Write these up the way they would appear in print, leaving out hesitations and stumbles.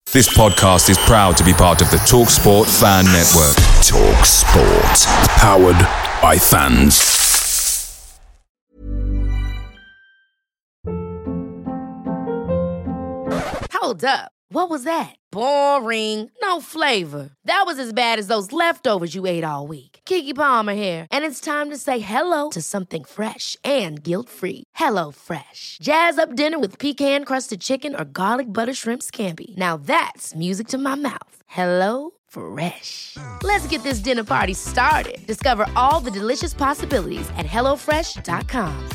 This podcast is proud to be part of the TalkSport Fan Network. TalkSport. Powered by fans. Hold up. What was that? Boring. No flavor. That was as bad as those leftovers you ate all week. Keke Palmer here. And it's time to say hello to something fresh and guilt-free. Hello Fresh. Jazz up dinner with pecan-crusted chicken or garlic butter shrimp scampi. Now that's music to my mouth. Hello Fresh. Let's get this dinner party started. Discover all the delicious possibilities at hellofresh.com.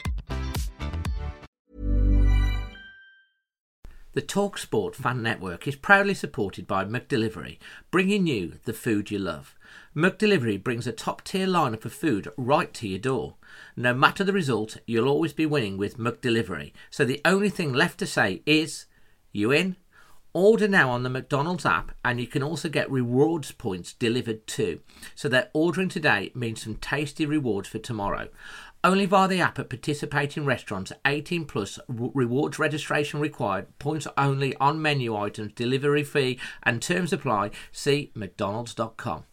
The TalkSport Fan Network is proudly supported by McDelivery, bringing you the food you love. McDelivery brings a top-tier lineup of food right to your door. No matter the result, you'll always be winning with McDelivery. So the only thing left to say is, you in? Order now on the McDonald's app, and you can also get rewards points delivered too. So that ordering today means some tasty rewards for tomorrow. Only via the app at participating restaurants. 18 plus, rewards registration required, points only on menu items, delivery fee and terms apply. See mcdonalds.com.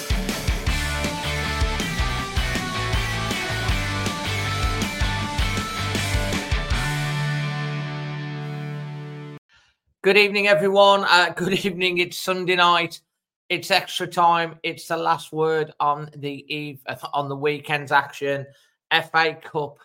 Good evening, everyone. Good evening. It's Sunday night. It's extra time. It's the last word on the weekend's action. FA Cup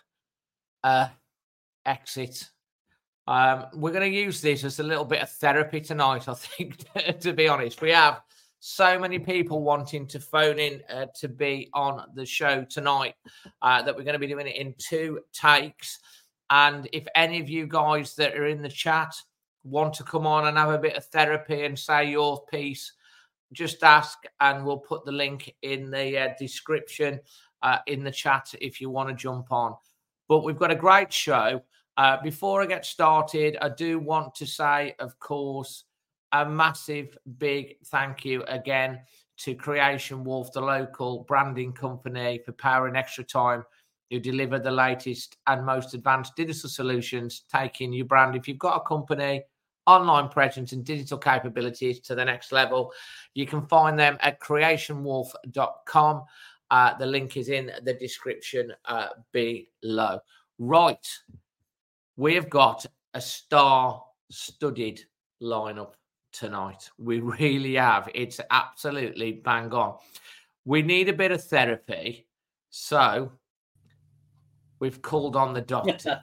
exit. We're going to use this as a little bit of therapy tonight, I think, to be honest. We have so many people wanting to phone in to be on the show tonight that we're going to be doing it in 2 takes. And if any of you guys that are in the chat want to come on and have a bit of therapy and say your piece, just ask and we'll put the link in the description in the chat if you want to jump on. But we've got a great show. Before I get started, I do want to say, of course, a massive big thank you again to Creation Wolf, the local branding company, for powering extra time, who deliver the latest and most advanced digital solutions, taking your brand, if you've got a company, online presence and digital capabilities to the next level. You can find them at creationwolf.com. The link is in the description below. Right. We have got a star-studded lineup tonight. We really have. It's absolutely bang on. We need a bit of therapy. So we've called on the doctor.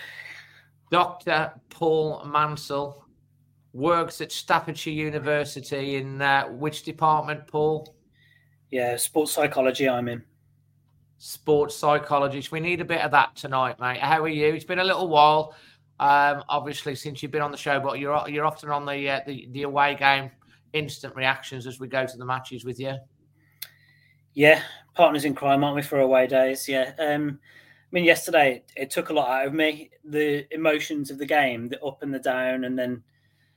Dr. Paul Mansell works at Staffordshire University in which department, Paul? Yeah, sports psychology I'm in. Sports psychologist. We need a bit of that tonight, mate. How are you? It's been a little while, obviously, since you've been on the show, but you're often on the away game, instant reactions as we go to the matches with you. Yeah, partners in crime, aren't we, for away days? Yeah. I mean, yesterday, it took a lot out of me, the emotions of the game, the up and the down, and then,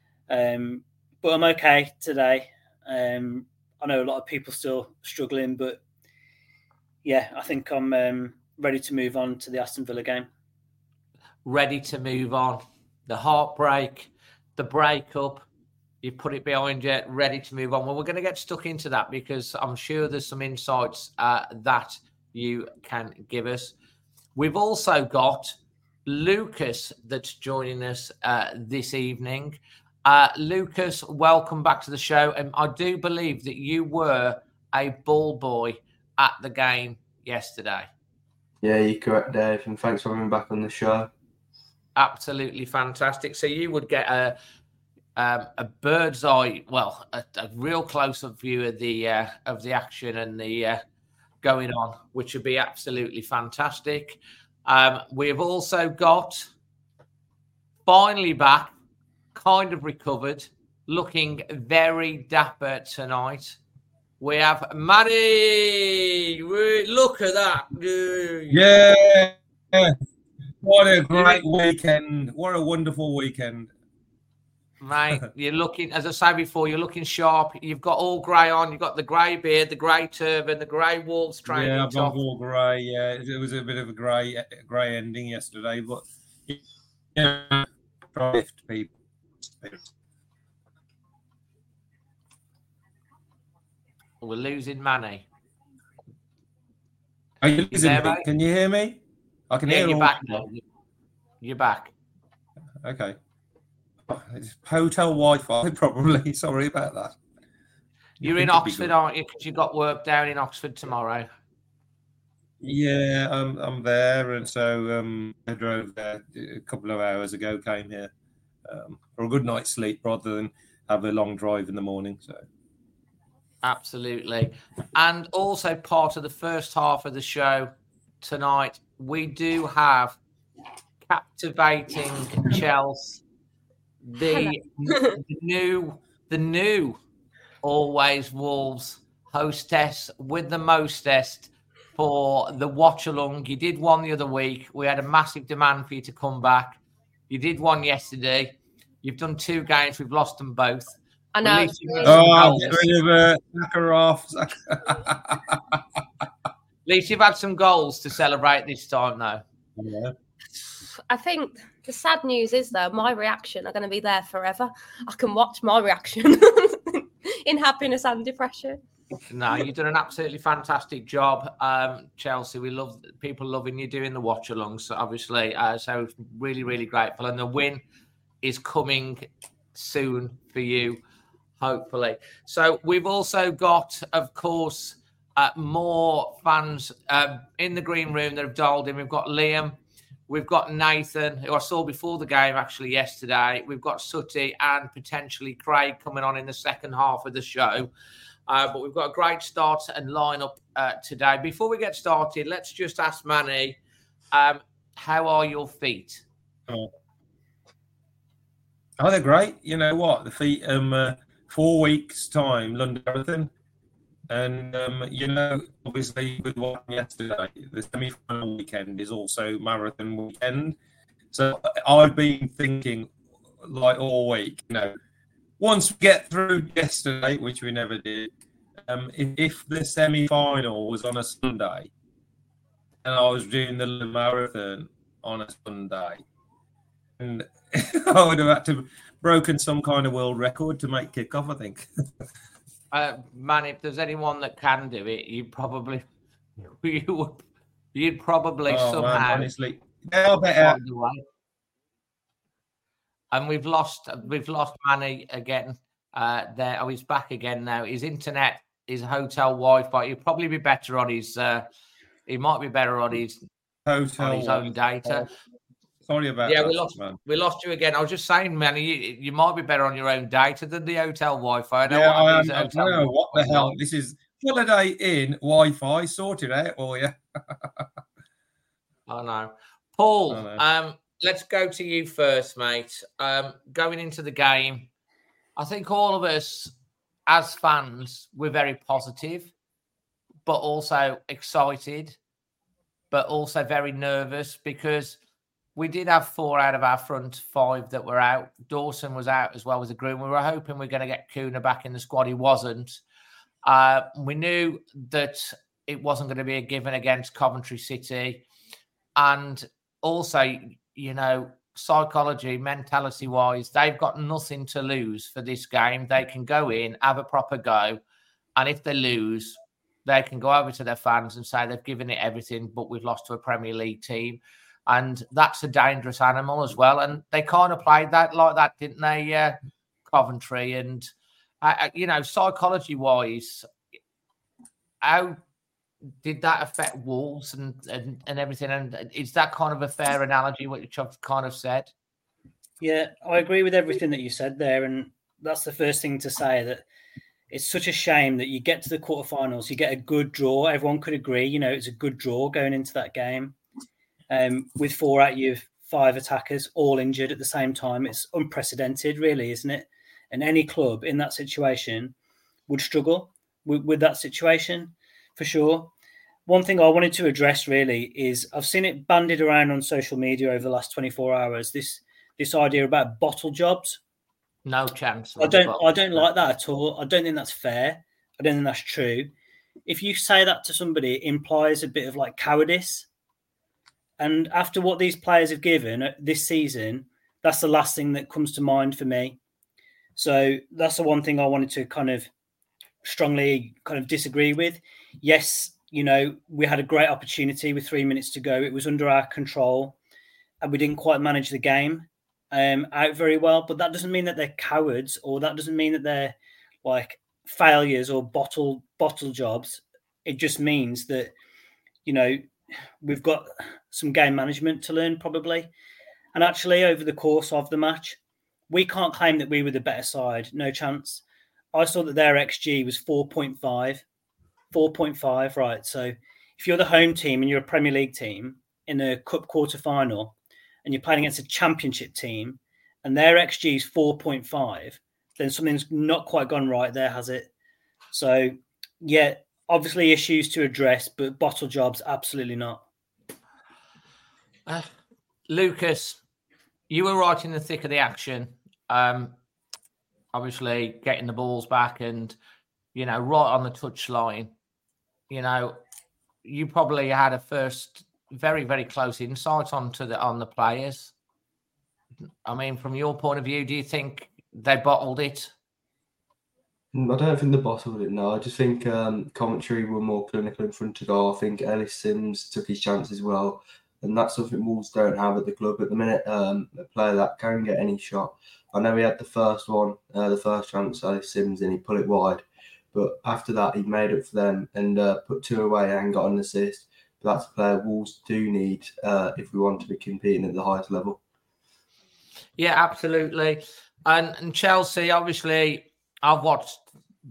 but I'm okay today. I know a lot of people still struggling, but yeah, I think I'm ready to move on to the Aston Villa game. Ready to move on. The heartbreak, the breakup, you put it behind you, ready to move on. Well, we're going to get stuck into that because I'm sure there's some insights that you can give us. We've also got Lucas that's joining us this evening. Lucas, welcome back to the show. And I do believe that you were a ball boy at the game yesterday. Yeah, you're correct, Dave. And thanks for having me back on the show. Absolutely fantastic. So you would get a bird's eye, well, a real close-up view of the action and the going on, which would be absolutely fantastic. We've also got finally back, kind of recovered, looking very dapper tonight. We have Matty. Look at that. Yeah. What a great weekend. What a wonderful weekend. Mate, you're looking, as I say before, you're looking sharp. You've got all grey on. You've got the grey beard, the grey turban, the grey Wolves training top. Yeah, I've top. got all grey. Yeah, it was a bit of a grey ending yesterday, but lift people. We're losing Manny. Are you losing there, me? mate? Can you hear me? I can hear you're all back now. now. You're back. Okay. It's hotel Wi-Fi, probably. Sorry about that. You're in Oxford, aren't you? Because you got work down in Oxford tomorrow. Yeah, I'm there, and so I drove there a couple of hours ago. Came here for a good night's sleep rather than have a long drive in the morning. So absolutely, and also part of the first half of the show tonight, we do have captivating Chelsea, the new Always Wolves hostess with the mostest for the watch along. You did one the other week. We had a massive demand for you to come back. You did one yesterday. You've done 2 games. We've lost them both. I know. At least you've had some goals to celebrate this time now. Yeah. I think the sad news is, though, my reaction are going to be there forever. I can watch my reaction in happiness and depression. No, you've done an absolutely fantastic job, Chelsea. We love people loving you doing the watch alongs, obviously. So really, really grateful. And the win is coming soon for you, hopefully. So we've also got, of course, more fans in the green room that have dialed in. We've got Liam. We've got Nathan, who I saw before the game actually yesterday. We've got Sooty and potentially Craig coming on in the second half of the show. But we've got a great start and lineup today. Before we get started, let's just ask Manny, how are your feet? Oh, they're great. You know what? The feet, 4 weeks' time, London Marathon. And, obviously with what yesterday, the semi-final weekend is also marathon weekend. So I've been thinking, like all week, once we get through yesterday, which we never did, if the semi-final was on a Sunday and I was doing the marathon on a Sunday, and I would have had to broken some kind of world record to make kickoff, I think. Man, if there's anyone that can do it, you'd probably somehow. Man, honestly, they're better. And we've lost Manny again. He's back again now. His internet, his hotel Wi-Fi. He'll probably be better on his. He might be better on his hotel on his own data. Sorry about that. Yeah, we lost you again. I was just saying, Manny, you might be better on your own data than the hotel Wi-Fi. I don't know what the hell this is. Holiday Inn Wi-Fi, sort it out for you. I know, Paul. Let's go to you first, mate. Going into the game, I think all of us as fans, we're very positive, but also excited, but also very nervous because we did have 4 out of our front 5 that were out. Dawson was out as well as the groom. We were hoping we were going to get Kuna back in the squad. He wasn't. We knew that it wasn't going to be a given against Coventry City. And also, psychology, mentality-wise, they've got nothing to lose for this game. They can go in, have a proper go. And if they lose, they can go over to their fans and say they've given it everything, but we've lost to a Premier League team. And that's a dangerous animal as well. And they kind of played that like that, didn't they, Coventry? And, psychology-wise, how did that affect Wolves and everything? And is that kind of a fair analogy, which I've kind of said? Yeah, I agree with everything that you said there. And that's the first thing to say, that it's such a shame that you get to the quarterfinals, you get a good draw. Everyone could agree, it's a good draw going into that game. With 4 out of your 5 attackers all injured at the same time. It's unprecedented, really, isn't it? And any club in that situation would struggle with that situation, for sure. One thing I wanted to address, really, is I've seen it bandied around on social media over the last 24 hours, this idea about bottle jobs. No chance. I don't like that at all. I don't think that's fair. I don't think that's true. If you say that to somebody, it implies a bit of like cowardice. And after what these players have given this season, that's the last thing that comes to mind for me. So that's the one thing I wanted to kind of strongly kind of disagree with. Yes, you know, we had a great opportunity with 3 minutes to go. It was under our control, and we didn't quite manage the game out very well. But that doesn't mean that they're cowards, or that doesn't mean that they're like failures or bottle jobs. It just means that, you know, we've got some game management to learn probably. And actually, over the course of the match, we can't claim that we were the better side. No chance. I saw that their XG was 4.5. 4.5, right. So if you're the home team and you're a Premier League team in a cup quarter-final and you're playing against a championship team and their XG is 4.5, then something's not quite gone right there, has it? So, yeah, obviously issues to address, but bottle jobs, absolutely not. Lucas, you were right in the thick of the action. Obviously, getting the balls back and, you know, right on the touchline. You know, you probably had a first very, very close insight on the players. I mean, from your point of view, do you think they bottled it? I don't think they bottled it, no. I just think Coventry were more clinical in front of goal. I think Ellis Sims took his chance as well. And that's something Wolves don't have at the club at the minute. A player that can get any shot. I know he had the first one, the first chance, Ellis Sims, and he put it wide. But after that, he made up for them and put 2 away and got an assist. But that's a player Wolves do need if we want to be competing at the highest level. Yeah, absolutely. And Chelsea, obviously, I've watched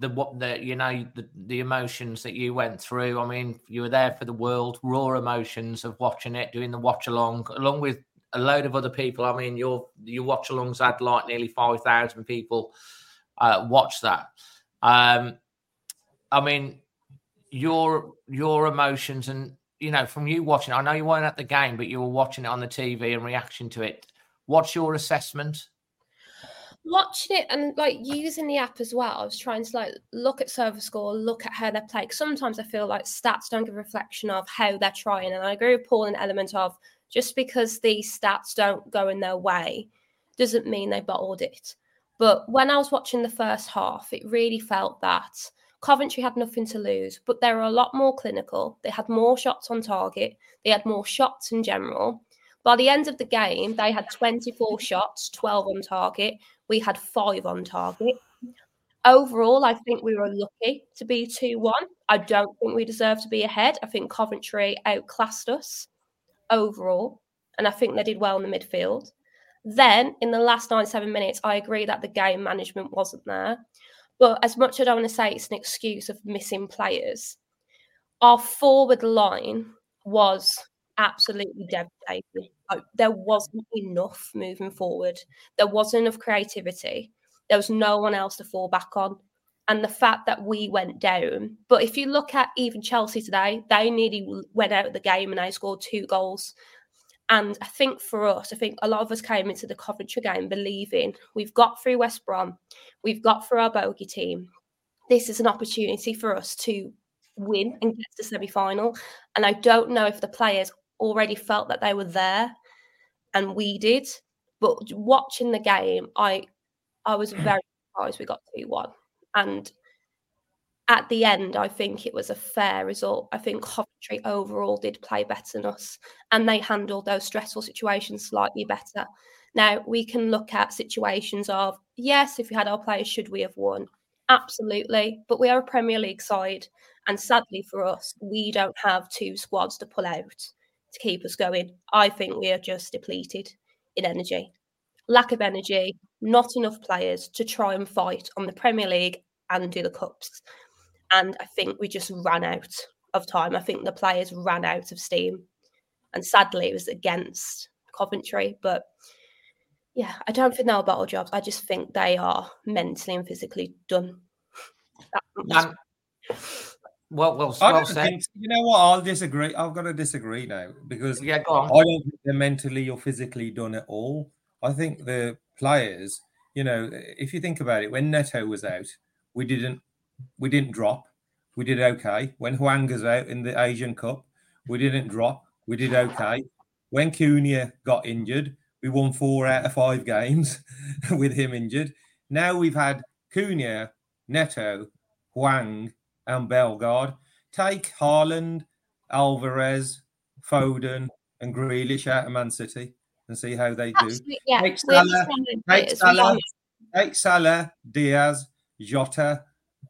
the emotions that you went through. I mean, you were there for the world, raw emotions of watching it, doing the watch along with a load of other people. I mean, your watch alongs had like nearly 5,000 people watch that. I mean, your emotions and, you know, from you watching, I know you weren't at the game, but you were watching it on the TV and reaction to it. What's your assessment? Watching it and like using the app as well, I was trying to like look at server score, look at how they play. Because sometimes I feel like stats don't give a reflection of how they're trying. And I agree with Paul in an element of just because these stats don't go in their way doesn't mean they bottled it. But when I was watching the first half, it really felt that Coventry had nothing to lose, but they were a lot more clinical. They had more shots on target. They had more shots in general. By the end of the game, they had 24 shots, 12 on target. We had 5 on target. Overall, I think we were lucky to be 2-1. I don't think we deserve to be ahead. I think Coventry outclassed us overall, and I think they did well in the midfield. Then, in the last 97 minutes, I agree that the game management wasn't there. But as much as I don't want to say it's an excuse of missing players, our forward line was absolutely devastating. Like, there wasn't enough moving forward. There wasn't enough creativity. There was no one else to fall back on. And the fact that we went down. But if you look at even Chelsea today, they nearly went out of the game and they scored 2 goals. And I think for us, I think a lot of us came into the Coventry game believing we've got through West Brom, we've got through our bogey team. This is an opportunity for us to win and get to the semi-final. And I don't know if the players already felt that they were there, and we did. But watching the game, I was very surprised we got 2-1. And at the end, I think it was a fair result. I think Coventry overall did play better than us, and they handled those stressful situations slightly better. Now, we can look at situations of, yes, if we had our players, should we have won? Absolutely. But we are a Premier League side, and sadly for us, we don't have 2 squads to pull out to keep us going. I think we are just depleted in energy. Lack of energy, not enough players to try and fight on the Premier League and do the cups. And I think we just ran out of time. I think the players ran out of steam. And sadly, it was against Coventry. But yeah, I don't think they're bottle jobs. I just think they are mentally and physically done. Well said. You know what? I'll disagree. I've got to disagree now because go on. I don't think they're mentally or physically done at all. I think the players, you know, if you think about it, when Neto was out, we didn't drop. We did okay. When Hwanga's out in the Asian Cup, we didn't drop. We did okay. When Cunha got injured, we won 4 out of 5 games with him injured. Now we've had Cunha, Neto, Hwang, and Bellegarde. Take Haaland, Alvarez, Foden, and Grealish out of Man City and see how they do. Absolutely, yeah. Take Salah, Diaz, Jota,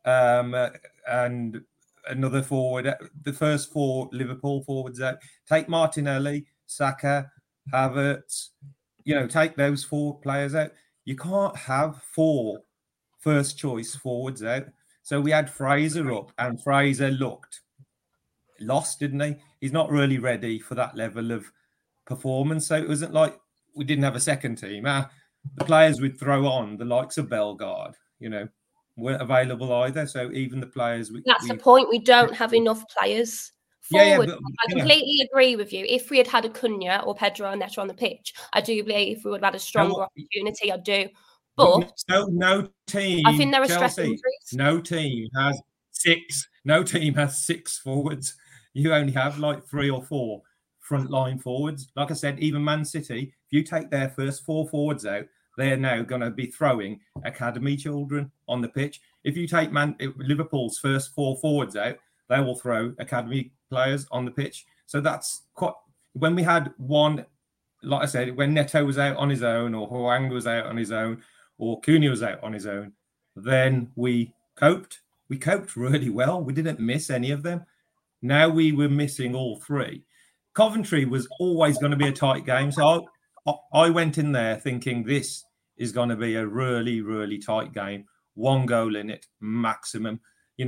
and another forward. The first 4 Liverpool forwards out. Take Martinelli, Saka, Havertz. Take those 4 players out. You can't have 4 first choice forwards out. So we had Fraser up, and Fraser looked lost, didn't he? He's not really ready for that level of performance. So it wasn't like we didn't have a second team. The players we'd throw on, the likes of Bellegarde, weren't available either. So even the players... That's the point. We don't have enough players forward. I completely agree with you. If we had had Acuna or Pedro Neto on the pitch, I do believe we would have had a stronger opportunity. I do. But no team... I think there are stress injuries. No team has 6. No team has 6 forwards. You only have like 3 or 4 frontline forwards. Like I said, even Man City, if you take their first 4 forwards out, they're now going to be throwing academy children on the pitch. If you take Liverpool's first 4 forwards out, they will throw academy players on the pitch. So that's quite... When we had one, like I said, when Neto was out on his own, or Hwang was out on his own, or Cunha was out on his own, then we coped. We coped really well. We didn't miss any of them. Now we were missing all 3. Coventry was always going to be a tight game. So I went in there thinking this is going to be a really, really tight game. 1 goal in it, maximum.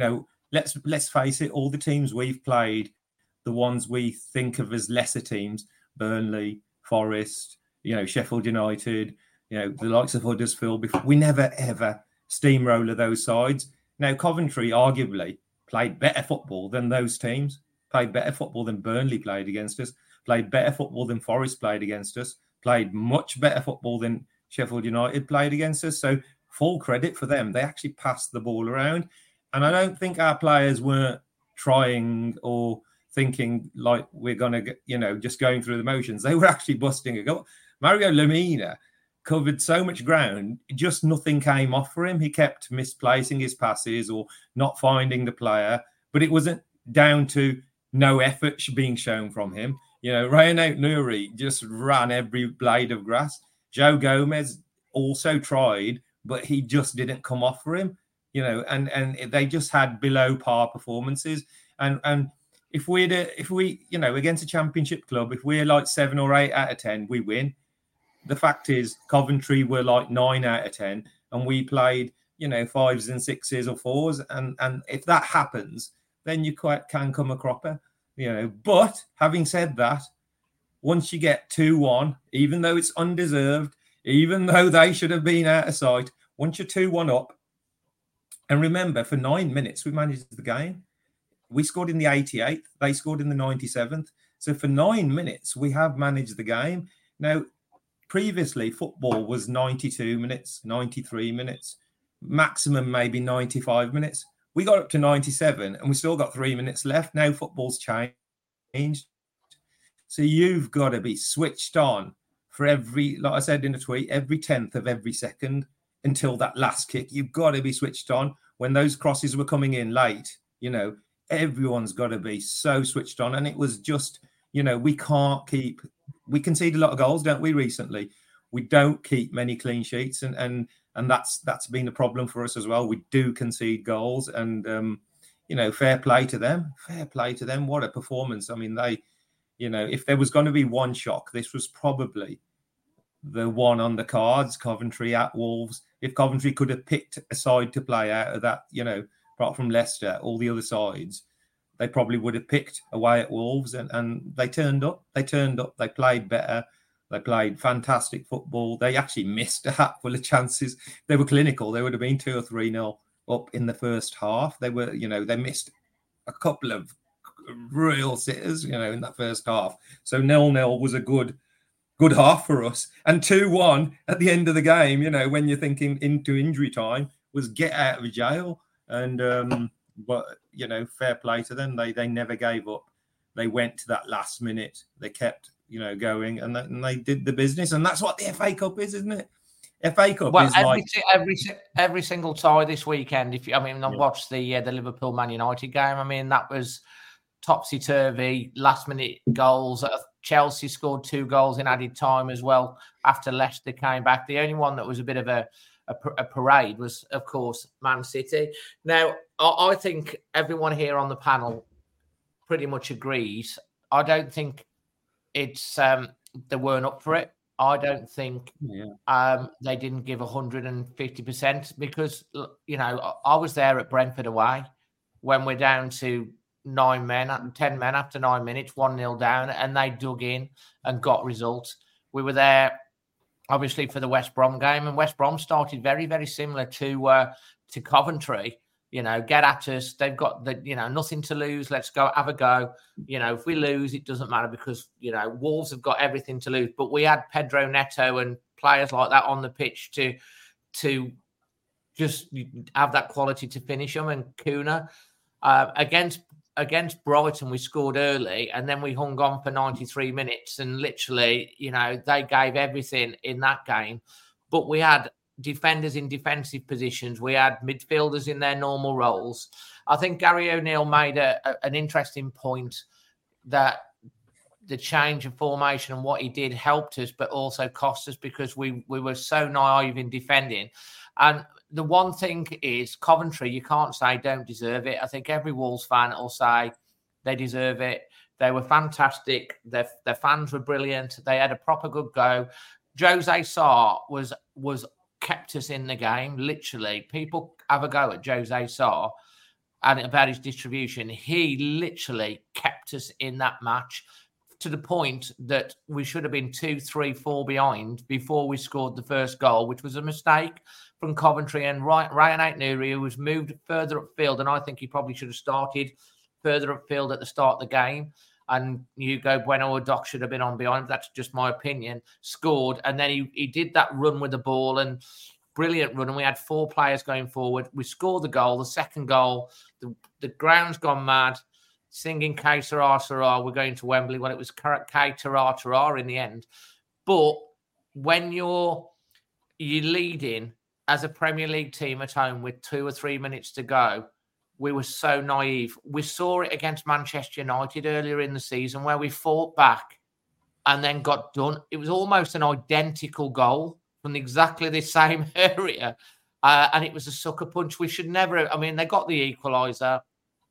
Let's face it, all the teams we've played, the ones we think of as lesser teams, Burnley, Forest, Sheffield United, the likes of Huddersfield, we never, ever steamroller those sides. Now, Coventry arguably played better football than those teams, played better football than Burnley played against us, played better football than Forest played against us, played much better football than Sheffield United played against us. So full credit for them. They actually passed the ball around. And I don't think our players weren't trying or thinking like we're going to get, just going through the motions. They were actually busting a goal. Mario Lemina covered so much ground, just nothing came off for him. He kept misplacing his passes or not finding the player, but it wasn't down to no effort being shown from him. Reinaut Nouri just ran every blade of grass. Joe Gomez also tried, but he just didn't come off for him, and they just had below par performances. And if we, against a championship club, if we're like 7 or 8 out of 10, we win. The fact is, Coventry were like 9 out of 10, and we played, 5s and 6s or 4s. And if that happens, then you can come a cropper, But having said that, once you get 2-1, even though it's undeserved, even though they should have been out of sight, once you're 2-1 up, and remember, for 9 minutes, we managed the game. We scored in the 88th. They scored in the 97th. So for 9 minutes, we have managed the game. Now, previously, football was 92 minutes, 93 minutes, maximum maybe 95 minutes. We got up to 97 and we still got 3 minutes left. Now football's changed. So you've got to be switched on for every, like I said in the tweet, every 10th of every second until that last kick. You've got to be switched on. When those crosses were coming in late, everyone's got to be so switched on. And it was just, we concede a lot of goals, don't we, recently? We don't keep many clean sheets, and that's been a problem for us as well. We do concede goals, and fair play to them. Fair play to them. What a performance! I mean, they, if there was going to be one shock, this was probably the one on the cards. Coventry at Wolves. If Coventry could have picked a side to play out of that, apart from Leicester, all the other sides, they probably would have picked away at Wolves, and they turned up. They played better. They played fantastic football. They actually missed a hatful of chances. They were clinical. They would have been 2 or 3-0 up in the first half. They were, they missed a couple of real sitters, in that first half. So 0-0 was a good half for us. And 2-1 at the end of the game, when you're thinking into injury time, was get out of jail. And but fair play to them. They never gave up. They went to that last minute. They kept going, and they did the business. And that's what the FA Cup is, isn't it? FA Cup Well, is like every single tie this weekend. I watched the Liverpool Man United game. I mean, that was topsy turvy, last minute goals. Chelsea scored 2 goals in added time as well after Leicester came back. The only one that was a bit of a parade was, of course, Man City. Now, I think everyone here on the panel pretty much agrees. I don't think it's they weren't up for it. I don't think they didn't give 150% because, I was there at Brentford away when we're down to 10 men after 9 minutes, 1-0 down, and they dug in and got results. We were there, obviously, for the West Brom game, and West Brom started very, very similar to Coventry. Get at us. They've got nothing to lose. Let's go, have a go. If we lose, it doesn't matter because, Wolves have got everything to lose. But we had Pedro Neto and players like that on the pitch to just have that quality to finish them. And Kuna, against Brighton, we scored early and then we hung on for 93 minutes. And literally, they gave everything in that game. But we had defenders in defensive positions. We had midfielders in their normal roles. I think Gary O'Neill made an interesting point that the change of formation and what he did helped us, but also cost us because we were so naive in defending. And the one thing is Coventry, you can't say don't deserve it. I think every Wolves fan will say they deserve it. They were fantastic. Their fans were brilliant. They had a proper good go. Jose Sarr was kept us in the game. Literally, people have a go at Jose Sarr and about his distribution. He literally kept us in that match to the point that we should have been 2, 3, 4 behind before we scored the first goal, which was a mistake from Coventry and Ryan Aït-Nouri, who was moved further upfield, and I think he probably should have started further upfield at the start of the game. And Hugo Bueno or Doc should have been on behind. That's just my opinion. Scored. And then he did that run with the ball and brilliant run. And we had 4 players going forward. We scored the goal. The second goal, the ground's gone mad. Singing K Sarah Sarah. We're going to Wembley. Well, it was K Sarah Sarah in the end. But when you're leading as a Premier League team at home with 2 or 3 minutes to go, we were so naive. We saw it against Manchester United earlier in the season where we fought back and then got done. It was almost an identical goal from exactly the same area. And it was a sucker punch. We should never... they got the equaliser.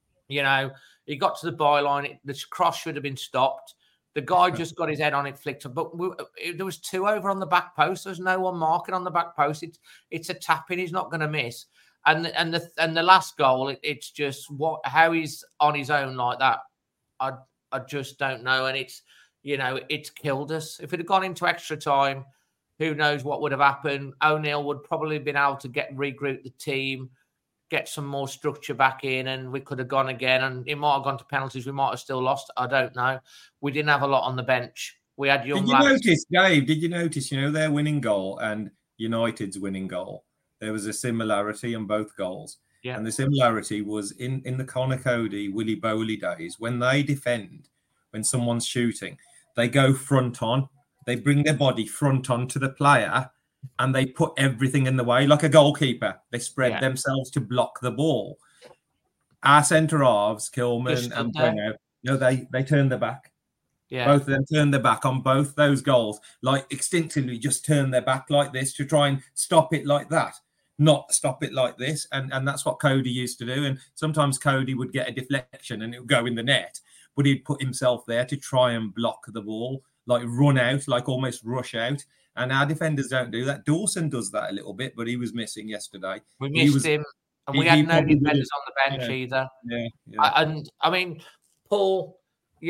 He got to the byline. The cross should have been stopped. The guy just got his head on it, flicked up. But there was 2 over on the back post. There's no one marking on the back post. It's a tap-in. He's not going to miss. And the last goal, it's just how he's on his own like that. I just don't know, and it's killed us. If it had gone into extra time, who knows what would have happened? O'Neill would probably have been able to regroup the team, get some more structure back in, and we could have gone again. And it might have gone to penalties. We might have still lost. I don't know. We didn't have a lot on the bench. We had young lads. Did you notice? Their winning goal and United's winning goal? There was a similarity on both goals. Yeah. And the similarity was in the Connor Cody, Willie Bowley days, when they defend, when someone's shooting, they go front on, they bring their body front on to the player and they put everything in the way, like a goalkeeper. They spread themselves to block the ball. Our centre-halves, Kilman and Bueno, they turned their back. Yeah. Both of them turned their back on both those goals, like instinctively just turn their back like this to try and stop it like that. Not stop it like this. And that's what Cody used to do. And sometimes Cody would get a deflection and it would go in the net, but he'd put himself there to try and block the ball, like run out, like almost rush out. And our defenders don't do that. Dawson does that a little bit, but he was missing yesterday. We missed him. And we had no defenders on the bench either. And Paul,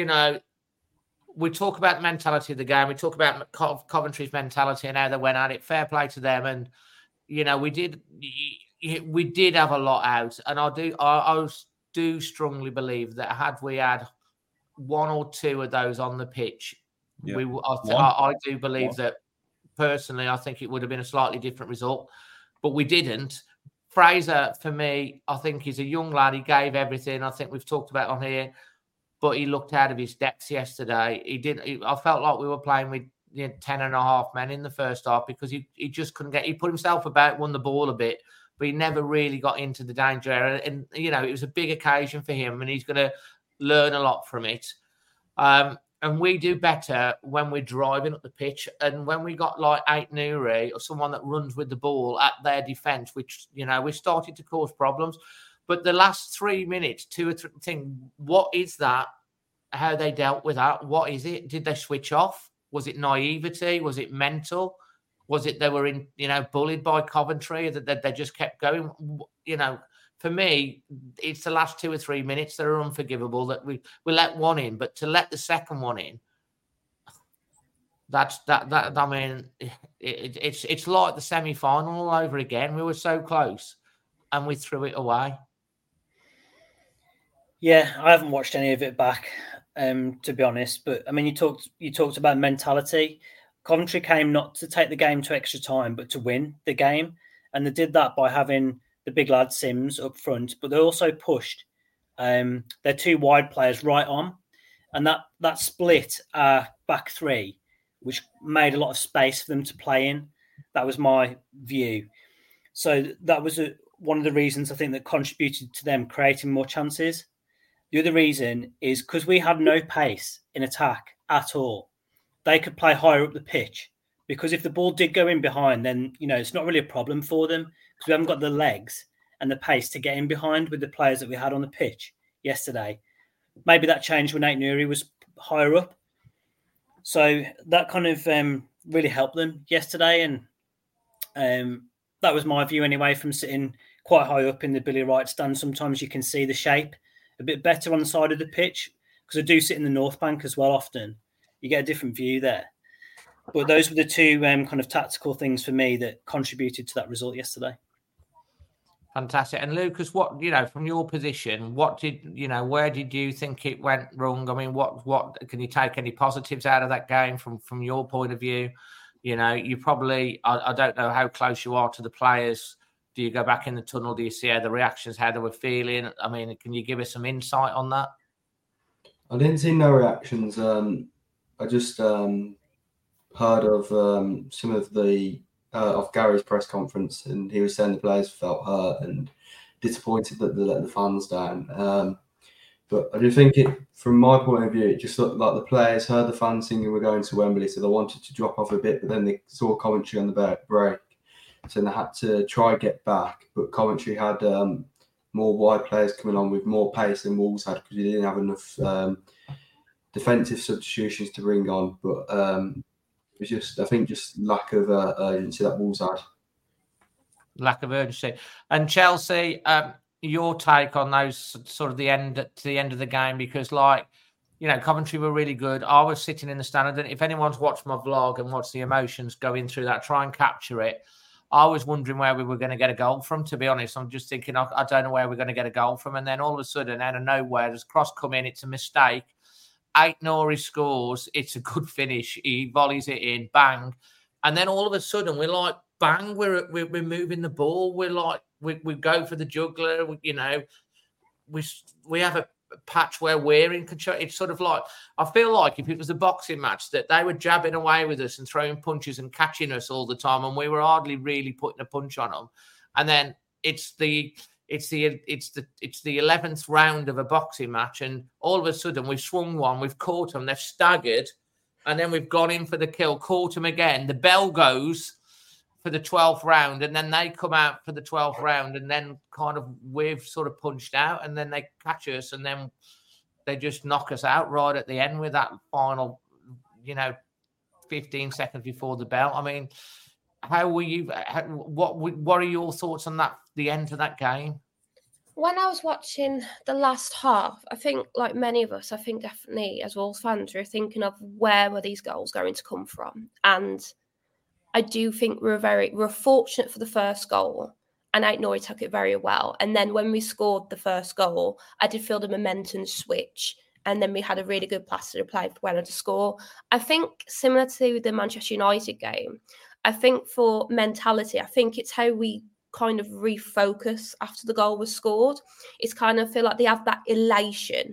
we talk about the mentality of the game. We talk about Coventry's mentality and how they went at it. Fair play to them. And, we did have a lot out. And I do strongly believe that had we had 1 or 2 of those on the pitch, I do believe that personally, I think it would have been a slightly different result. But we didn't. Fraser, for me, I think he's a young lad. He gave everything. I think we've talked about on here. But he looked out of his depths yesterday. I felt like we were playing 10 and a half men in the first half because he just couldn't get. He put himself about, won the ball a bit, but he never really got into the danger area. And it was a big occasion for him, and he's going to learn a lot from it. And we do better when we're driving up the pitch. And when we got like Ait-Nouri or someone that runs with the ball at their defence, which, we started to cause problems. But the last 3 minutes, 2 or 3 things, what is that? How they dealt with that? What is it? Did they switch off? Was it naivety? Was it mental? Was it they were bullied by Coventry that they just kept going? For me, it's the last 2 or 3 minutes that are unforgivable that we let one in, but to let the second one in, that's that. I mean, it's like the semi-final all over again. We were so close, and we threw it away. Yeah, I haven't watched any of it back, to be honest. But I mean, you talked about mentality. Coventry came not to take the game to extra time, but to win the game, and they did that by having the big lad Sims up front, but they also pushed their 2 wide players right on, and that split back 3, which made a lot of space for them to play in. That was my view. So that was one of the reasons I think that contributed to them creating more chances. The other reason is because we had no pace in attack at all. They could play higher up the pitch, because if the ball did go in behind, then it's not really a problem for them, because we haven't got the legs and the pace to get in behind with the players that we had on the pitch yesterday. Maybe that changed when Ait-Nouri was higher up. So that kind of really helped them yesterday. And that was my view anyway, from sitting quite high up in the Billy Wright stand. Sometimes you can see the shape a bit better on the side of the pitch, because I do sit in the North Bank as well often. You get a different view there. But those were the 2 kind of tactical things for me that contributed to that result yesterday. Fantastic. And Lucas, what, from your position, what did, where did you think it went wrong? I mean, what can you take any positives out of that game from your point of view? You probably, I don't know how close you are to the players. Do you go back in the tunnel? Do you see how the reactions, how they were feeling? I mean, can you give us some insight on that? I didn't see no reactions. I just heard of some of the of Gary's press conference, and he was saying the players felt hurt and disappointed that they let the fans down. But I do think from my point of view, it just looked like the players heard the fans singing "We're going to Wembley," so they wanted to drop off a bit, but then they saw Coventry on the break, so they had to try get back. But Coventry had more wide players coming on with more pace than Wolves had, because we didn't have enough defensive substitutions to bring on. But it was just, I think, just lack of urgency that Wolves had. Lack of urgency. And Chelsea, your take on those sort of the end of the game, because Coventry were really good. I was sitting in the stand, and if anyone's watched my vlog and watched the emotions going through that, try and capture it. I was wondering where we were going to get a goal from, to be honest. I'm just thinking, I don't know where we're going to get a goal from. And then all of a sudden, out of nowhere, there's a cross come in. It's a mistake. Ait-Nouri scores. It's a good finish. He volleys it in, bang. And then all of a sudden, we're like, bang, we're moving the ball. We're like, we go for the juggler. We have a patch where we're in control. It's sort of like, I feel like if it was a boxing match, that they were jabbing away with us and throwing punches and catching us all the time, and we were hardly really putting a punch on them. And then it's the 11th round of a boxing match, and all of a sudden we've swung one, we've caught them, they've staggered, and then we've gone in for the kill, caught them again. The bell goes for the 12th round, and then they come out for the 12th round, and then kind of we've sort of punched out, and then they catch us, and then they just knock us out right at the end with that final, 15 seconds before the bell. I mean, how were you? What are your thoughts on that? The end of that game? When I was watching the last half, I think, like many of us, I think definitely as Wolves fans, we were thinking of where were these goals going to come from, and I do think we're fortunate for the first goal, and Ait-Nouri took it very well. And then when we scored the first goal, I did feel the momentum switch, and then we had a really good pass to play for Weller to score. I think similar to the Manchester United game, I think for mentality, I think it's how we kind of refocus after the goal was scored. It's kind of feel like they have that elation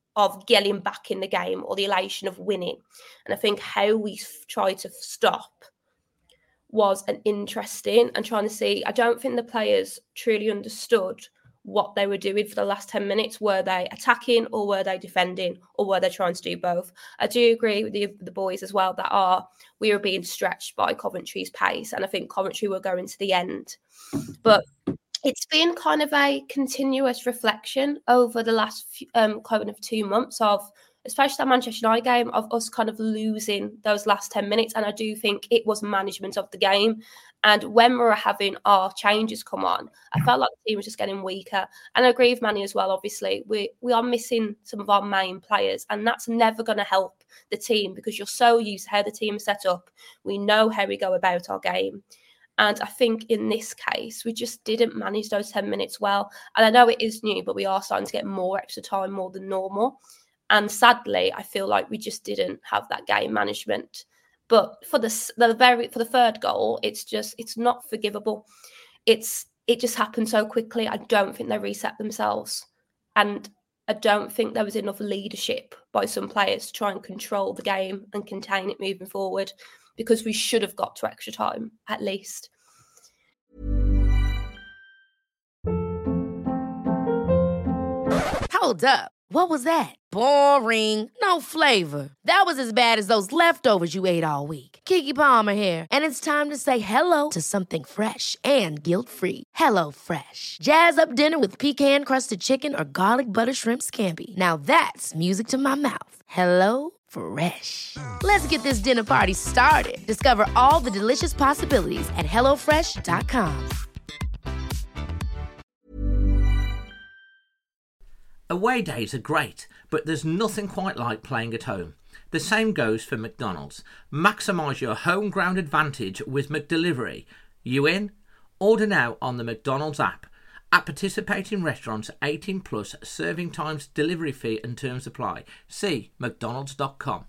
of getting back in the game or the elation of winning. And I think how we tried to stop was an interesting and trying to see. I don't think the players truly understood what they were doing for the last 10 minutes. Were they attacking or were they defending or were they trying to do both? I do agree with the boys as well that we were being stretched by Coventry's pace, and I think Coventry were going to the end. But it's been kind of a continuous reflection over the last kind of 2 months of, especially that Manchester United game, of us kind of losing those last 10 minutes. And I do think it was management of the game. And when we were having our changes come on, I felt like the team was just getting weaker. And I agree with Manny as well, obviously. We are missing some of our main players, and that's never going to help the team because you're so used to how the team is set up. We know how we go about our game. And I think in this case, we just didn't manage those 10 minutes well. And I know it is new, but we are starting to get more extra time, more than normal. And sadly, I feel like we just didn't have that game management. But for the third goal, it's not forgivable. It just happened so quickly. I don't think they reset themselves, and I don't think there was enough leadership by some players to try and control the game and contain it moving forward, because we should have got to extra time at least. Hold up. What was that? Boring. No flavor. That was as bad as those leftovers you ate all week. Keke Palmer here, and it's time to say hello to something fresh and guilt-free. Hello Fresh. Jazz up dinner with pecan-crusted chicken or garlic butter shrimp scampi. Now that's music to my mouth. Hello Fresh. Let's get this dinner party started. Discover all the delicious possibilities at hellofresh.com. Away days are great, but there's nothing quite like playing at home. The same goes for McDonald's. Maximise your home ground advantage with McDelivery. You in? Order now on the McDonald's app. At participating restaurants, 18 plus, serving times, delivery fee and terms apply. See mcdonalds.com.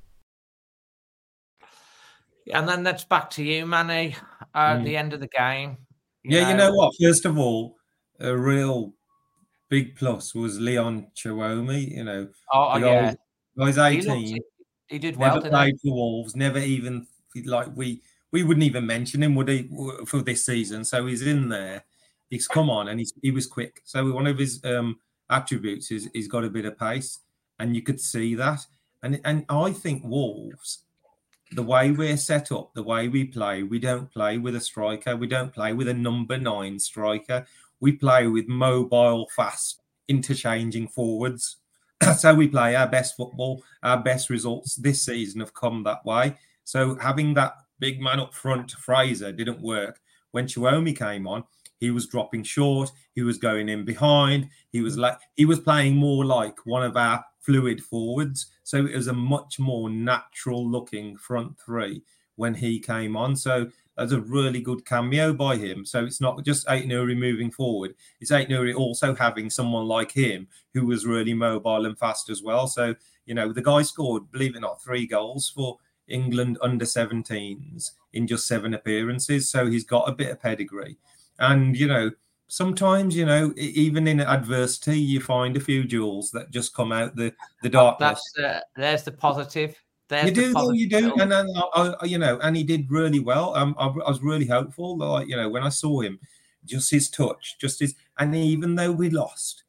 And then that's back to you, Manny, at the end of the game. You know what? First of all, a real big plus was Leon Chiawomi. You know, he's 18. He did well. Never played for Wolves. Never even we wouldn't even mention him, would he, for this season? So he's in there. He's come on and he was quick. So one of his attributes is he's got a bit of pace, and you could see that. And I think Wolves, the way we're set up, the way we don't play with a striker. We don't play with a number 9 striker. We play with mobile, fast, interchanging forwards. That's how we play our best football. Our best results this season have come that way. So having that big man up front, Fraser, didn't work. When Chiawomi came on, he was dropping short. He was going in behind. He was playing more like one of our fluid forwards. So it was a much more natural looking front three when he came on. So that's a really good cameo by him. So it's not just Aït-Nouri moving forward. It's Aït-Nouri also having someone like him who was really mobile and fast as well. So, you know, the guy scored, believe it or not, 3 goals for England under 17s in just 7 appearances. So he's got a bit of pedigree. And, you know, sometimes, you know, even in adversity, you find a few jewels that just come out the darkness. There's the positive. You do, and then you know, and he did really well. I was really hopeful. Like, you know, when I saw him, just his touch, and even though we lost,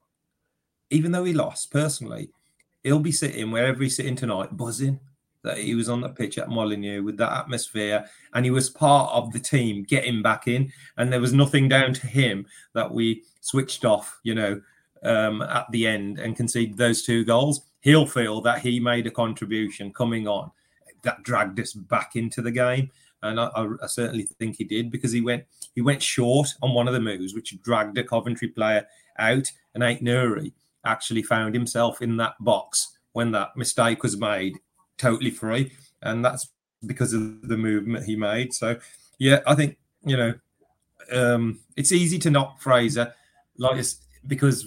personally, he'll be sitting wherever he's sitting tonight, buzzing that he was on the pitch at Molineux with that atmosphere, and he was part of the team getting back in, and there was nothing down to him that we switched off, you know, at the end and conceded those 2 goals. He'll feel that he made a contribution coming on that dragged us back into the game, and I certainly think he did, because he went short on one of the moves, which dragged a Coventry player out, and Aït-Nouri actually found himself in that box when that mistake was made, totally free, and that's because of the movement he made. So, yeah, I think, you know, it's easy to knock Fraser, because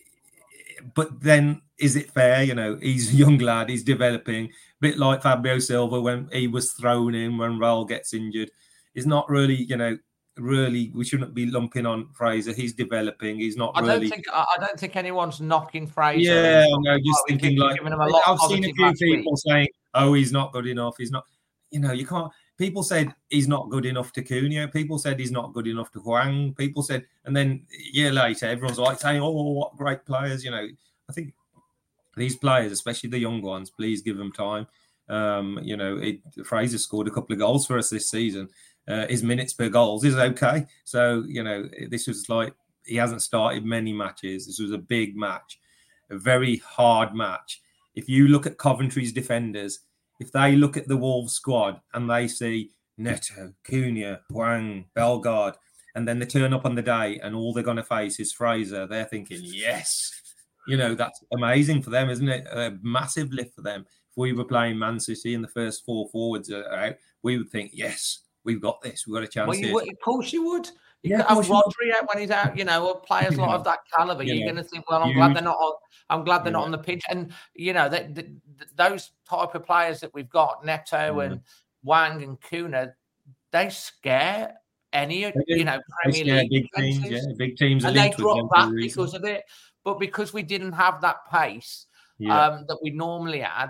but then is it fair? You know, he's a young lad, he's developing, a bit like Fabio Silva when he was thrown in when Raul gets injured. It's not really, you know, really, we shouldn't be lumping on Fraser. He's developing. He's not really. I don't think anyone's knocking Fraser. Yeah, no, just thinking like I've seen a few people saying, "Oh, he's not good enough. He's not." You can't. People said he's not good enough to Cunha. People said he's not good enough to Hwang. People said, and then a year later, everyone's like saying, "Oh, what great players!" I think these players, especially the young ones, please give them time. Fraser scored a couple of goals for us this season. His minutes per goals is okay. So, this was like, he hasn't started many matches. This was a big match, a very hard match. If you look at Coventry's defenders, if they look at the Wolves squad and they see Neto, Cunha, Hwang, Bellegarde, and then they turn up on the day and all they're going to face is Fraser, they're thinking, yes. That's amazing for them, isn't it? A massive lift for them. If we were playing Man City and the first four forwards are out, we would think, yes, we've got this. We've got a chance here. Of course you would. You could have Rodri out when he's out, or players like of that caliber. You're going to think, well, I'm glad they're not on. I'm glad they're not on the pitch. And those type of players that we've got, Neto and Hwang and Cunha, they scare any Premier League big teams. Yeah, big teams, and they drop back because of it. But because we didn't have that pace that we normally had,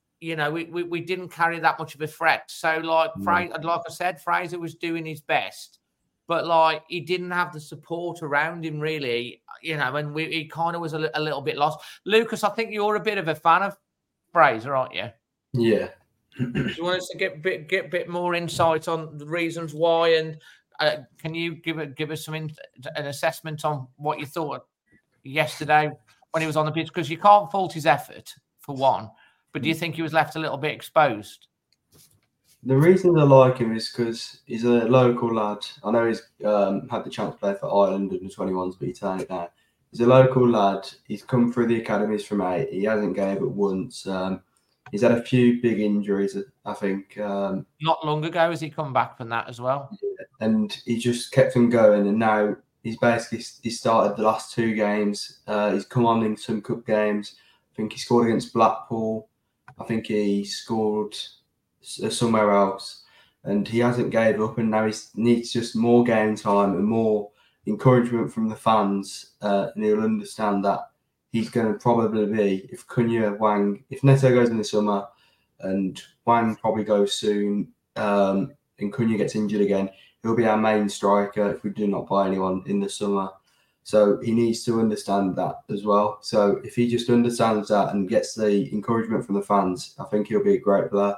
we didn't carry that much of a threat. So, like I said, Fraser was doing his best. But he didn't have the support around him, really, and he kind of was a little bit lost. Lucas, I think you're a bit of a fan of Fraser, aren't you? Yeah. Do you want us to get a bit more insight on the reasons why, and can you give us an assessment on what you thought yesterday when he was on the pitch? Because you can't fault his effort for one, but do you think he was left a little bit exposed? The reason I like him is because he's a local lad. I know he's had the chance to play for Ireland under 21s, but he turned it down. He's a local lad. He's come through the academies from 8. He hasn't gave it once. He's had a few big injuries, I think. Not long ago has he come back from that as well. Yeah, and he just kept on going, and now he started the last 2 games. He's come on in some cup games. I think he scored against Blackpool. I think he scored somewhere else, and he hasn't gave up, and now he needs just more game time and more encouragement from the fans, and he'll understand that he's going to probably be, if Cunha, Hwang, if Neto goes in the summer and Hwang probably goes soon, and Cunha gets injured again, he'll be our main striker if we do not buy anyone in the summer. So he needs to understand that as well. So if he just understands that and gets the encouragement from the fans, I think he'll be a great player.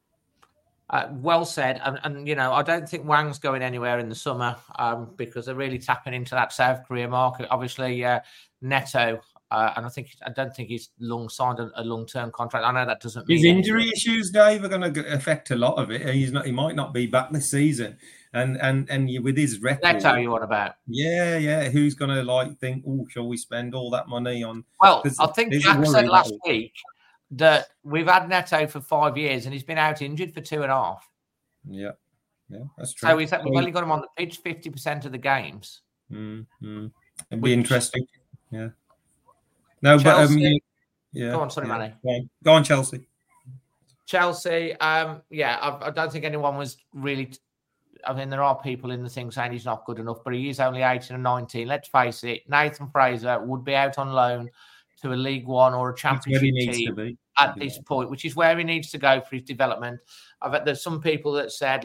Well said. And I don't think Hwang's going anywhere in the summer because they're really tapping into that South Korea market. Obviously, Neto, and I don't think he's signed a long-term contract. I know that doesn't mean his injury issues, Dave, are going to affect a lot of it. He might not be back this season. And with his record, that's how you want about. Yeah. Who's going to think? Oh, shall we spend all that money on? Well, I think Jack said last week that we've had Neto for 5 years and he's been out injured for 2.5. Yeah, that's true. So we've only got him on the pitch 50% of the games. Mm-hmm. It'd be interesting. Yeah. No, Chelsea, but go on, sorry, Manny. Go on, Chelsea. Chelsea, I don't think anyone was really. I mean, there are people in the thing saying he's not good enough, but he is only 18 and 19. Let's face it, Nathan Fraser would be out on loan to a League One or a Championship team at this point, which is where he needs to go for his development. There's some people that said,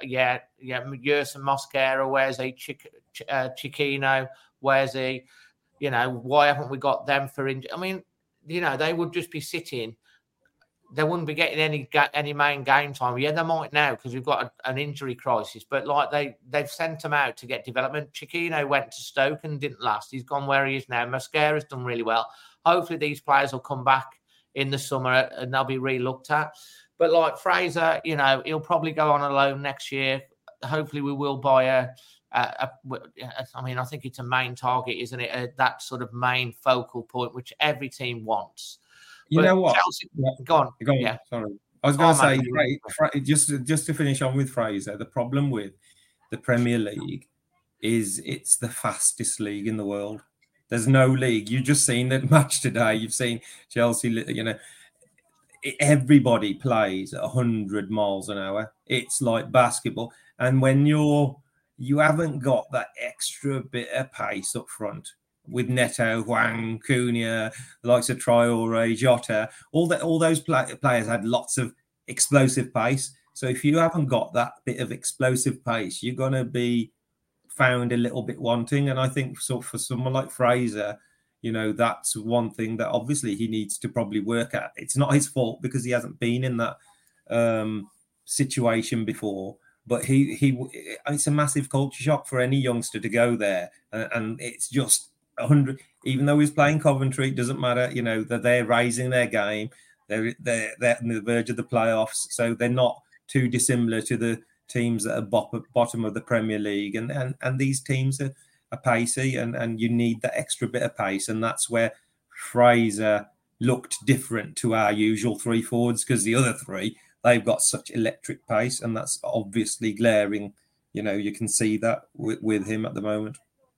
Yerson Mosquera, where's he? Chiquino, where's he? Why haven't we got them for injury? I mean, they would just be sitting. They wouldn't be getting any main game time. Yeah, they might now because we've got an injury crisis. But they've sent him out to get development. Chiquino went to Stoke and didn't last. He's gone where he is now. Mosquera's done really well. Hopefully these players will come back in the summer and they'll be re-looked at. But Fraser, he'll probably go on a loan next year. Hopefully we will buy I think it's a main target, isn't it? That sort of main focal point, which every team wants. You know what? Chelsea, go on. Yeah. Sorry. I was going to say, just to finish on with Fraser, the problem with the Premier League is it's the fastest league in the world. There's no league. You've just seen that match today. You've seen Chelsea, everybody plays at 100 miles an hour. It's like basketball. And when you're you haven't got that extra bit of pace up front with Neto, Hwang, Cunha, the likes of Traore, Jota. All those players had lots of explosive pace. So if you haven't got that bit of explosive pace, you're going to be found a little bit wanting. And I think so for someone like Fraser, that's one thing that obviously he needs to probably work at. It's not his fault because he hasn't been in that situation before. But it's a massive culture shock for any youngster to go there, and it's just 100. Even though he's playing Coventry, it doesn't matter. That they're raising their game. They're on the verge of the playoffs, so they're not too dissimilar to the teams that are bottom of the Premier League, and these teams are pacey, and you need that extra bit of pace, and that's where Fraser looked different to our usual three forwards, because the other three, they've got such electric pace, and that's obviously glaring. You can see that with him at the moment.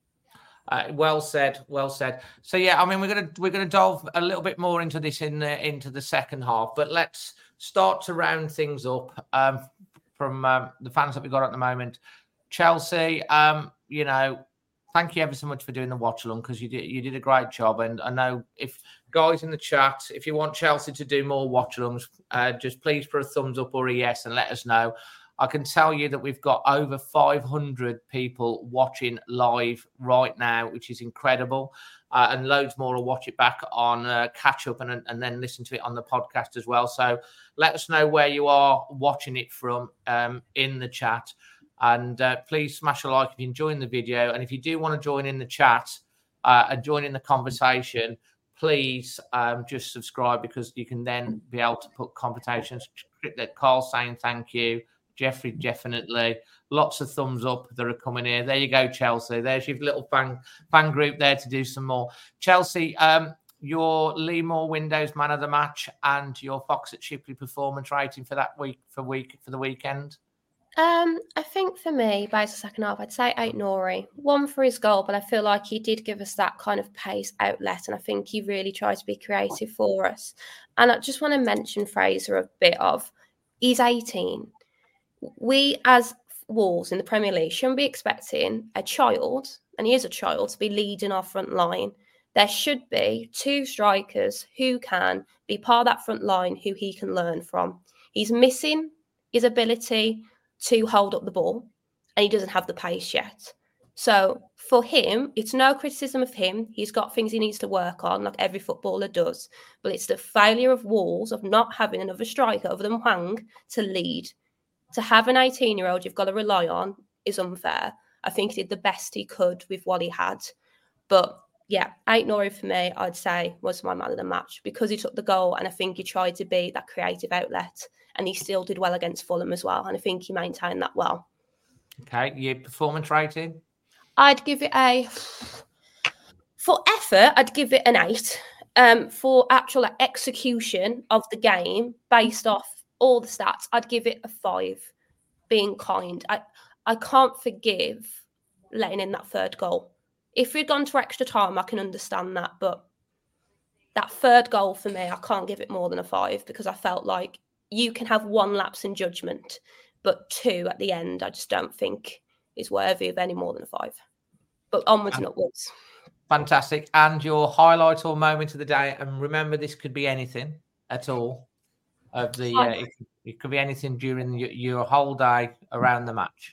Well said. So yeah, I mean, we're gonna delve a little bit more into this into the second half, but let's start to round things up from the fans that we've got at the moment. Chelsea, thank you ever so much for doing the watch along, because you did a great job, and I know if guys in the chat, if you want Chelsea to do more watch alongs, just please put a thumbs up or a yes and let us know. I can tell you that we've got over 500 people watching live right now, which is incredible. And loads more will watch it back on catch up and then listen to it on the podcast as well. So let us know where you are watching it from in the chat. And please smash a like if you're enjoying the video. And if you do want to join in the chat and join in the conversation, please just subscribe, because you can then be able to put conversations. Carl saying thank you. Jeffrey, definitely. Lots of thumbs up that are coming here. There you go, Chelsea. There's your little fan group there to do some more. Chelsea, your Lee Moore Windows man of the match and your Fox at Shipley performance rating for that for the weekend. I think for me, based on the second half, I'd say Ait-Nouri. One for his goal, but I feel like he did give us that kind of pace outlet, and I think he really tried to be creative for us. And I just want to mention Fraser a bit of, he's 18. We, as Wolves in the Premier League, shouldn't be expecting a child, and he is a child, to be leading our front line. There should be two strikers who can be part of that front line, who he can learn from. He's missing his ability to hold up the ball, and he doesn't have the pace yet. So for him, it's no criticism of him. He's got things he needs to work on, like every footballer does. But it's the failure of Wolves of not having another striker other than Hwang to lead. To have an 18-year-old you've got to rely on is unfair. I think he did the best he could with what he had. But yeah, Ait-Nouri for me, I'd say, was my man of the match, because he took the goal, and I think he tried to be that creative outlet, and he still did well against Fulham as well, and I think he maintained that well. Okay, your performance rating? I'd give it for effort, I'd give it an 8. For actual execution of the game, based off all the stats, I'd give it a 5, being kind. I can't forgive letting in that third goal. If we'd gone to extra time, I can understand that. But that third goal for me, I can't give it more than a 5, because I felt like you can have one lapse in judgment, but 2 at the end, I just don't think is worthy of any more than a 5. But onwards and upwards. Fantastic. And your highlight or moment of the day, and remember, this could be anything at all. It could be anything during your whole day around the match.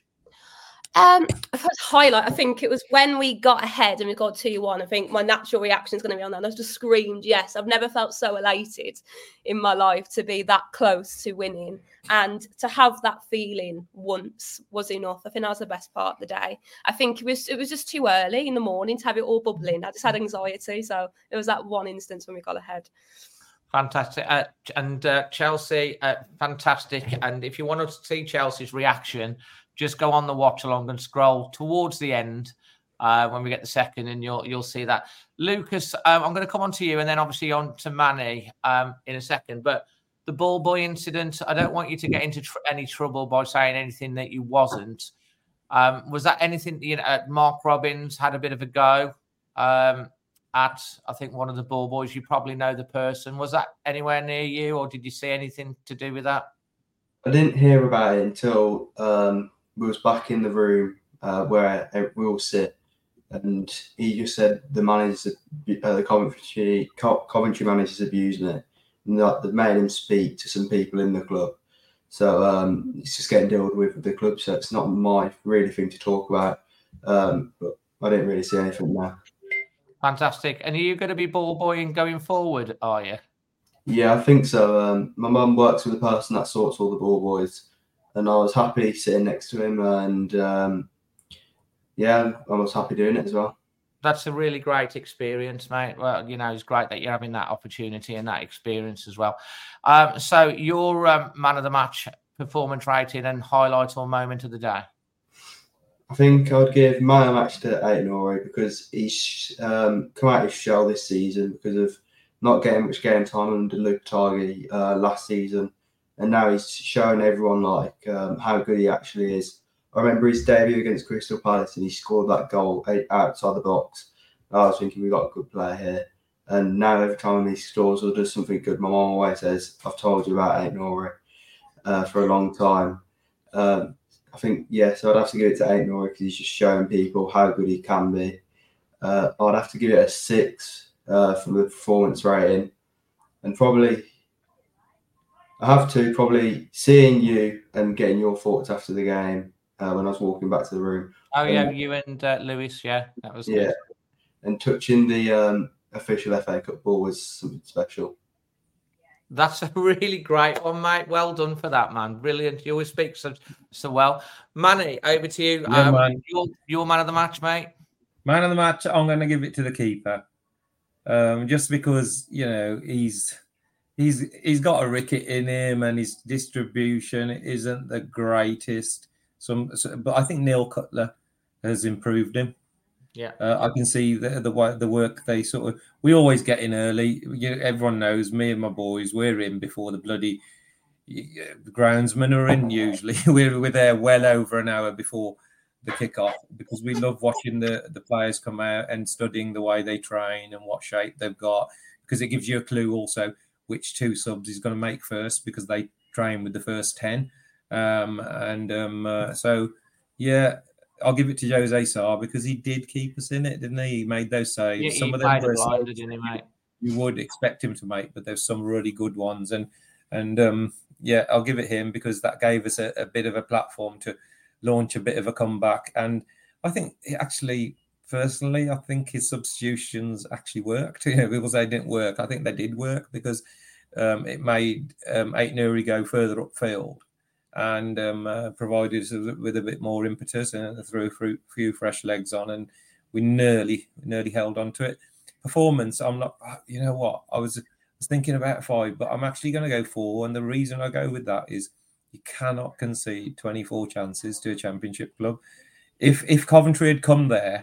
First highlight, I think it was when we got ahead and we got 2-1. I think my natural reaction is going to be on that. I just screamed, yes. I've never felt so elated in my life to be that close to winning. And to have that feeling once was enough. I think that was the best part of the day. I think it was just too early in the morning to have it all bubbling. I just had anxiety. So it was that one instance when we got ahead. Fantastic. And Chelsea, fantastic. And if you want to see Chelsea's reaction, just go on the watch along and scroll towards the end when we get the second, and you'll see that. Lucas, I'm going to come on to you and then obviously on to Manny in a second. But the ball boy incident, I don't want you to get into any trouble by saying anything that you wasn't. Was that anything, Mark Robbins had a bit of a go at, I think, one of the ball boys? You probably know the person. Was that anywhere near you, or did you see anything to do with that? I didn't hear about it until we was back in the room where we all sit. And he just said the managers, the Coventry managers abusing it, and that they've made him speak to some people in the club. So it's just getting dealt with the club. So it's not my really thing to talk about. But I didn't really see anything there. Fantastic. And are you going to be ball boying going forward, are you? Yeah, I think so. My mum works with the person that sorts all the ball boys, and I was happy sitting next to him, and I was happy doing it as well. That's a really great experience, mate. Well, it's great that you're having that opportunity and that experience as well. So your man of the match performance rating and highlight or moment of the day? I think I'd give man of the match to Aït-Nouri because he's come out of his shell this season because of not getting much game time under Luke Targi last season, and now he's showing everyone how good he actually is. I remember his debut against Crystal Palace and he scored that goal outside the box. I was thinking we got a good player here, and now every time he scores or does something good, my mum always says, "I've told you about Aït-Nouri for a long time." I think, so I'd have to give it to Aït-Nouri because he's just showing people how good he can be. I'd have to give it a 6 for the performance rating. And probably seeing you and getting your thoughts after the game when I was walking back to the room. Oh, yeah, you and Lewis, that was good. And touching the official FA Cup ball was something special. That's a really great one, mate. Well done for that, man. Brilliant. You always speak so well. Manny, over to you. Yeah, your man of the match, mate. Man of the match, I'm going to give it to the keeper. Just because, he's got a ricket in him and his distribution isn't the greatest. But I think Neil Cutler has improved him. Yeah, I can see the work they we always get in early. Everyone knows me and my boys. We're in before the bloody groundsmen are in. Usually, we're there well over an hour before the kickoff because we love watching the players come out and studying the way they train and what shape they've got, because it gives you a clue also which 2 subs he's going to make first because they train with the first 10. So I'll give it to Jose Sarr because he did keep us in it, didn't he? He made those saves. Some of them were saves you would expect him to make, but there's some really good ones. And I'll give it him because that gave us a bit of a platform to launch a bit of a comeback. And I think personally, I think his substitutions actually worked. People say they didn't work. I think they did work because it made Aït-Nouri go further upfield and provided us with a bit more impetus and threw a few fresh legs on, and we nearly held on to it. Performance, I'm not. You know what? I was thinking about 5, but I'm actually going to go 4, and the reason I go with that is you cannot concede 24 chances to a Championship club. If Coventry had come there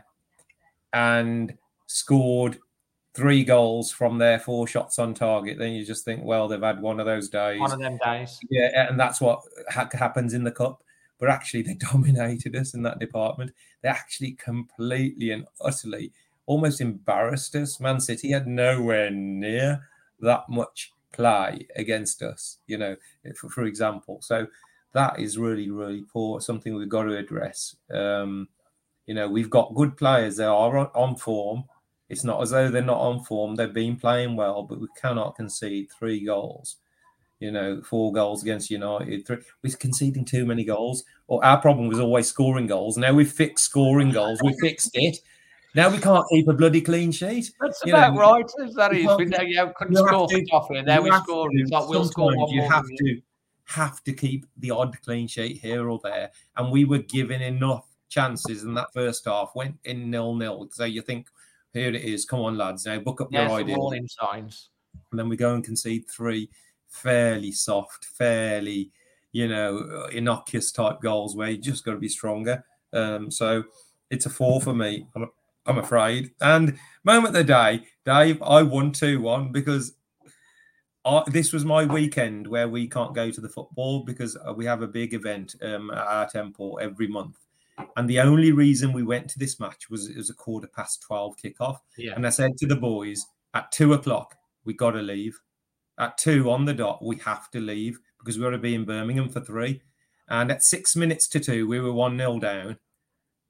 and scored 3 goals from their 4 shots on target, then you just think, well, they've had one of those days. One of them days. Yeah, and that's what happens in the Cup. But actually, they dominated us in that department. They actually completely and utterly almost embarrassed us. Man City had nowhere near that much play against us, for example. So that is really, really poor, something we've got to address. We've got good players. They are on form. It's not as though they're not on form. They've been playing well, but we cannot concede 3 goals. 4 goals against United. We're conceding too many goals. Our problem was always scoring goals. Now we've fixed scoring goals. We fixed it. Now we can't keep a bloody clean sheet. That's about right. That is. We couldn't score off it. Now we score. We'll score one more. You have to keep the odd clean sheet here or there. And we were given enough chances in that first half. Went in 0-0. So you think, here it is. Come on, lads. Now book up your ideas. Warning signs. And then we go and concede 3 fairly soft, fairly, innocuous type goals where you just got to be stronger. So it's a 4 for me, I'm afraid. And moment of the day, Dave, I won 2-1 because this was my weekend where we can't go to the football because we have a big event at our temple every month. And the only reason we went to this match was it was a 12:15 kickoff. Yeah. And I said to the boys, at 2:00, we got to leave. At 2 on the dot, we have to leave because we've got to be in Birmingham for 3. And at 6 minutes to 2, we were 1-0 down.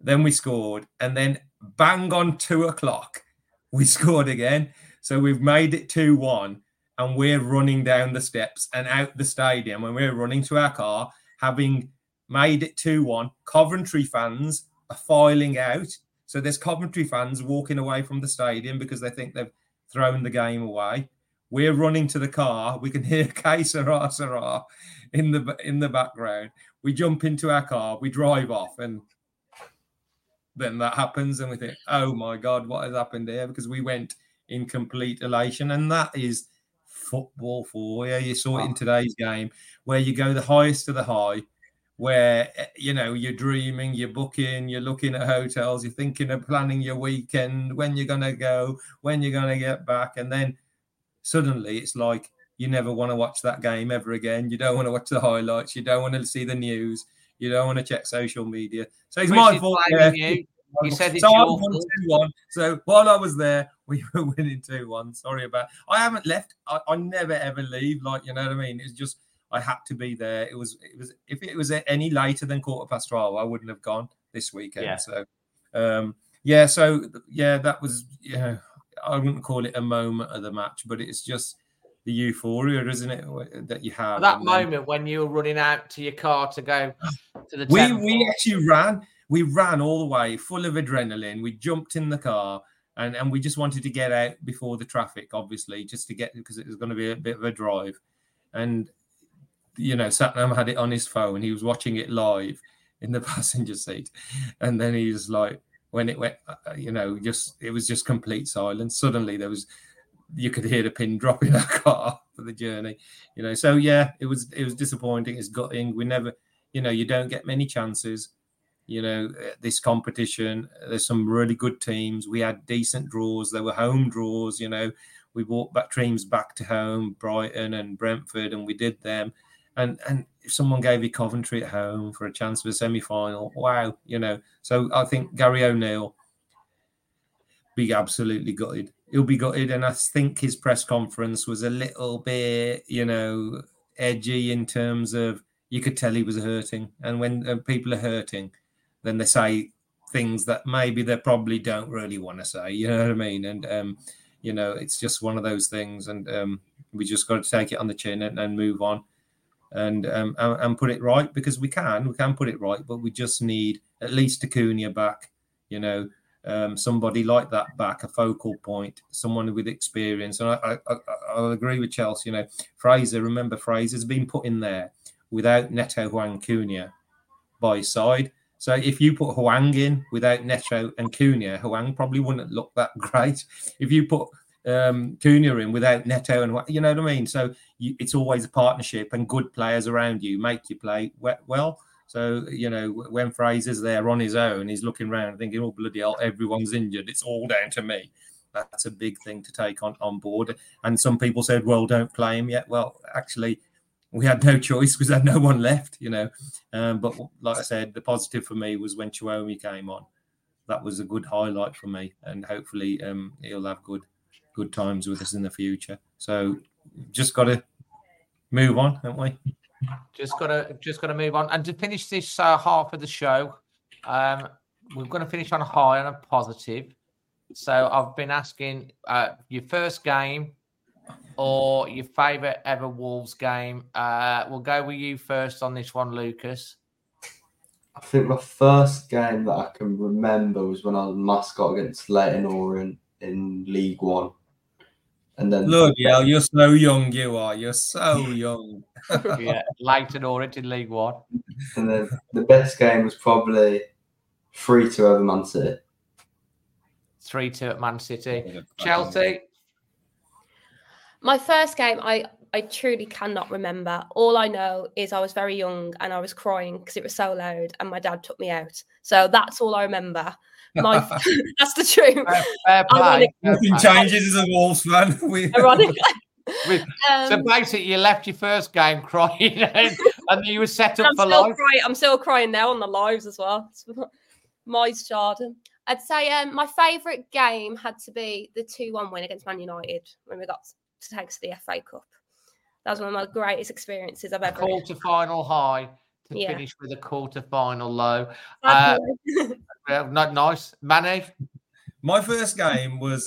Then we scored, and then bang on 2:00, we scored again. So we've made it 2-1, and we're running down the steps and out the stadium, and we're running to our car, having made it 2-1. Coventry fans are filing out. So there's Coventry fans walking away from the stadium because they think they've thrown the game away. We're running to the car. We can hear K Sarah Sarah in the background. We jump into our car. We drive off, and then that happens, and we think, oh my God, what has happened here? Because we went in complete elation, and that is football for you. You saw it in today's game, where you go the highest of the high, where, you're dreaming, you're booking, you're looking at hotels, you're thinking of planning your weekend, when you're going to go, when you're going to get back, and then suddenly it's like you never want to watch that game ever again. You don't want to watch the highlights. You don't want to see the news. You don't want to check social media. So it's my fault. You said it's so your I won 2-1. So while I was there, we were winning 2-1. Sorry about. I haven't left. I never ever leave. Like, you know what I mean? It's just I had to be there. It was. If it was any later than 12:15, I wouldn't have gone this weekend. Yeah. So, that was. I wouldn't call it a moment of the match, but it's just the euphoria, isn't it, that you have? That moment when you were running out to your car to go to the we actually ran. We ran all the way, full of adrenaline. We jumped in the car, and we just wanted to get out before the traffic, obviously, just to get, because it was going to be a bit of a drive. And, Satnam had it on his phone. He was watching it live in the passenger seat. And then he was like, when it went, it was just complete silence. Suddenly you could hear the pin drop in our car for the journey, So, yeah, it was disappointing. It's gutting. We never, you don't get many chances. This competition, there's some really good teams. We had decent draws. There were home draws, we brought back teams back to home, Brighton and Brentford, and we did them. And if someone gave you Coventry at home for a chance of a semi-final, wow, So I think Gary O'Neill be absolutely gutted. He'll be gutted, and I think his press conference was a little bit, edgy in terms of, you could tell he was hurting. And when people are hurting, then they say things that maybe they probably don't really want to say. You know what I mean? And, it's just one of those things. And we just got to take it on the chin and move on and put it right, because we can put it right, but we just need at least Acuna back, somebody like that back, a focal point, someone with experience. And I'll agree with Chelsea, Fraser's been put in there without Neto Huang Cunha by his side. So if you put Huang in without Neto and Cunha, Huang probably wouldn't look that great. If you put Cunha in without Neto and Huang, you know what I mean? So it's always a partnership, and good players around you make you play well. So, when Fraser's there on his own, he's looking around thinking, oh, bloody hell, everyone's injured. It's all down to me. That's a big thing to take on board. And some people said, well, don't play him yet. Well, actually, we had no choice because there had no one left, But like I said, the positive for me was when Chiwome came on. That was a good highlight for me, and hopefully he'll have good times with us in the future. So just got to move on, haven't we? Just gotta move on. And to finish this half of the show, we're going to finish on a high and a positive. So I've been asking your first game or your favourite ever Wolves game. We'll go with you first on this one, Lucas. I think my first game that I can remember was when I was mascot against Leyton Orient in League One. And then bloody hell, you're so young, you are. You're so young. Yeah, Leyton Orient in League One. And then the best game was probably 3-2 over Man City. 3-2 at Man City. Chelsea? My first game, I truly cannot remember. All I know is I was very young and I was crying because it was so loud and my dad took me out. So that's all I remember. That's the truth. Fair play. Nothing changes as a Wolves fan. Ironically. So basically, you left your first game crying and you were set up for life. I'm still crying now on the lives as well. My Jordan. I'd say my favourite game had to be the 2-1 win against Man United when we got to take to the FA Cup. That was one of my greatest experiences I've ever had. Quarter-final high to Yeah. finish with a quarter-final low. Sadly. Not nice. Manny? My first game was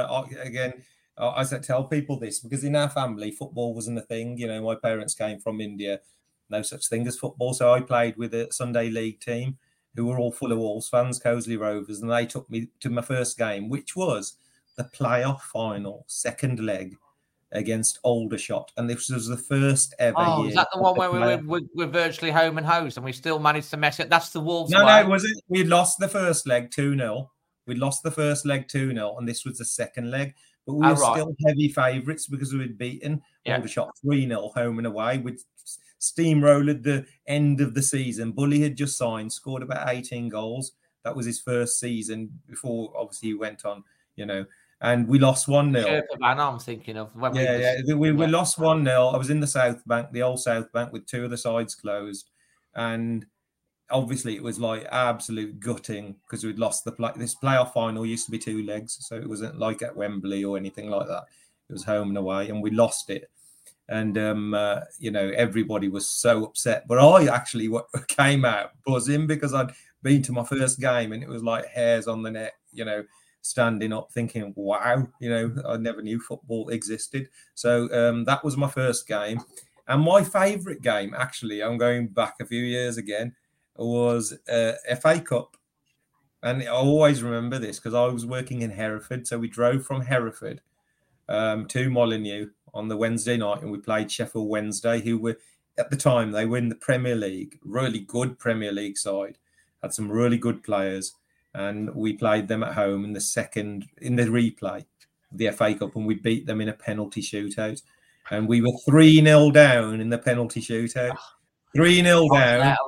I tell people this because in our family, football wasn't a thing. You know, my parents came from India, no such thing as football. So I played with a Sunday league team who were all full of Wolves fans, Coseley Rovers, and they took me to my first game, which was the playoff final, second leg against Aldershot, and this was the first ever year. Is that the one where we're virtually home and host, and we still managed to mess it? That's the Wolves. No, it wasn't. We lost the first leg 2-0. We lost the first leg 2-0, and this was the second leg. But we were still heavy favourites because we'd beaten Aldershot 3-0 home and away. We'd steamrolled the end of the season. Bully had just signed, scored about 18 goals. That was his first season before, obviously, he went on, and we lost 1-0. I'm thinking of. We lost 1-0. I was in the South Bank, the old South Bank, with two of the sides closed. And obviously it was like absolute gutting because we'd lost this playoff final used to be 2 legs. So it wasn't like at Wembley or anything like that. It was home and away, and we lost it. And, everybody was so upset. But I actually came out buzzing because I'd been to my first game and it was like hairs on the neck, standing up thinking, wow, I never knew football existed. So that was my first game. And my favourite game, actually, I'm going back a few years again, was FA Cup. And I always remember this because I was working in Hereford. So we drove from Hereford to Molineux on the Wednesday night, and we played Sheffield Wednesday, who were, at the time, they were in the Premier League, really good Premier League side, had some really good players. And we played them at home in the replay of the FA Cup, and we beat them in a penalty shootout. And we were 3-0 down in the penalty shootout. 3-0 down.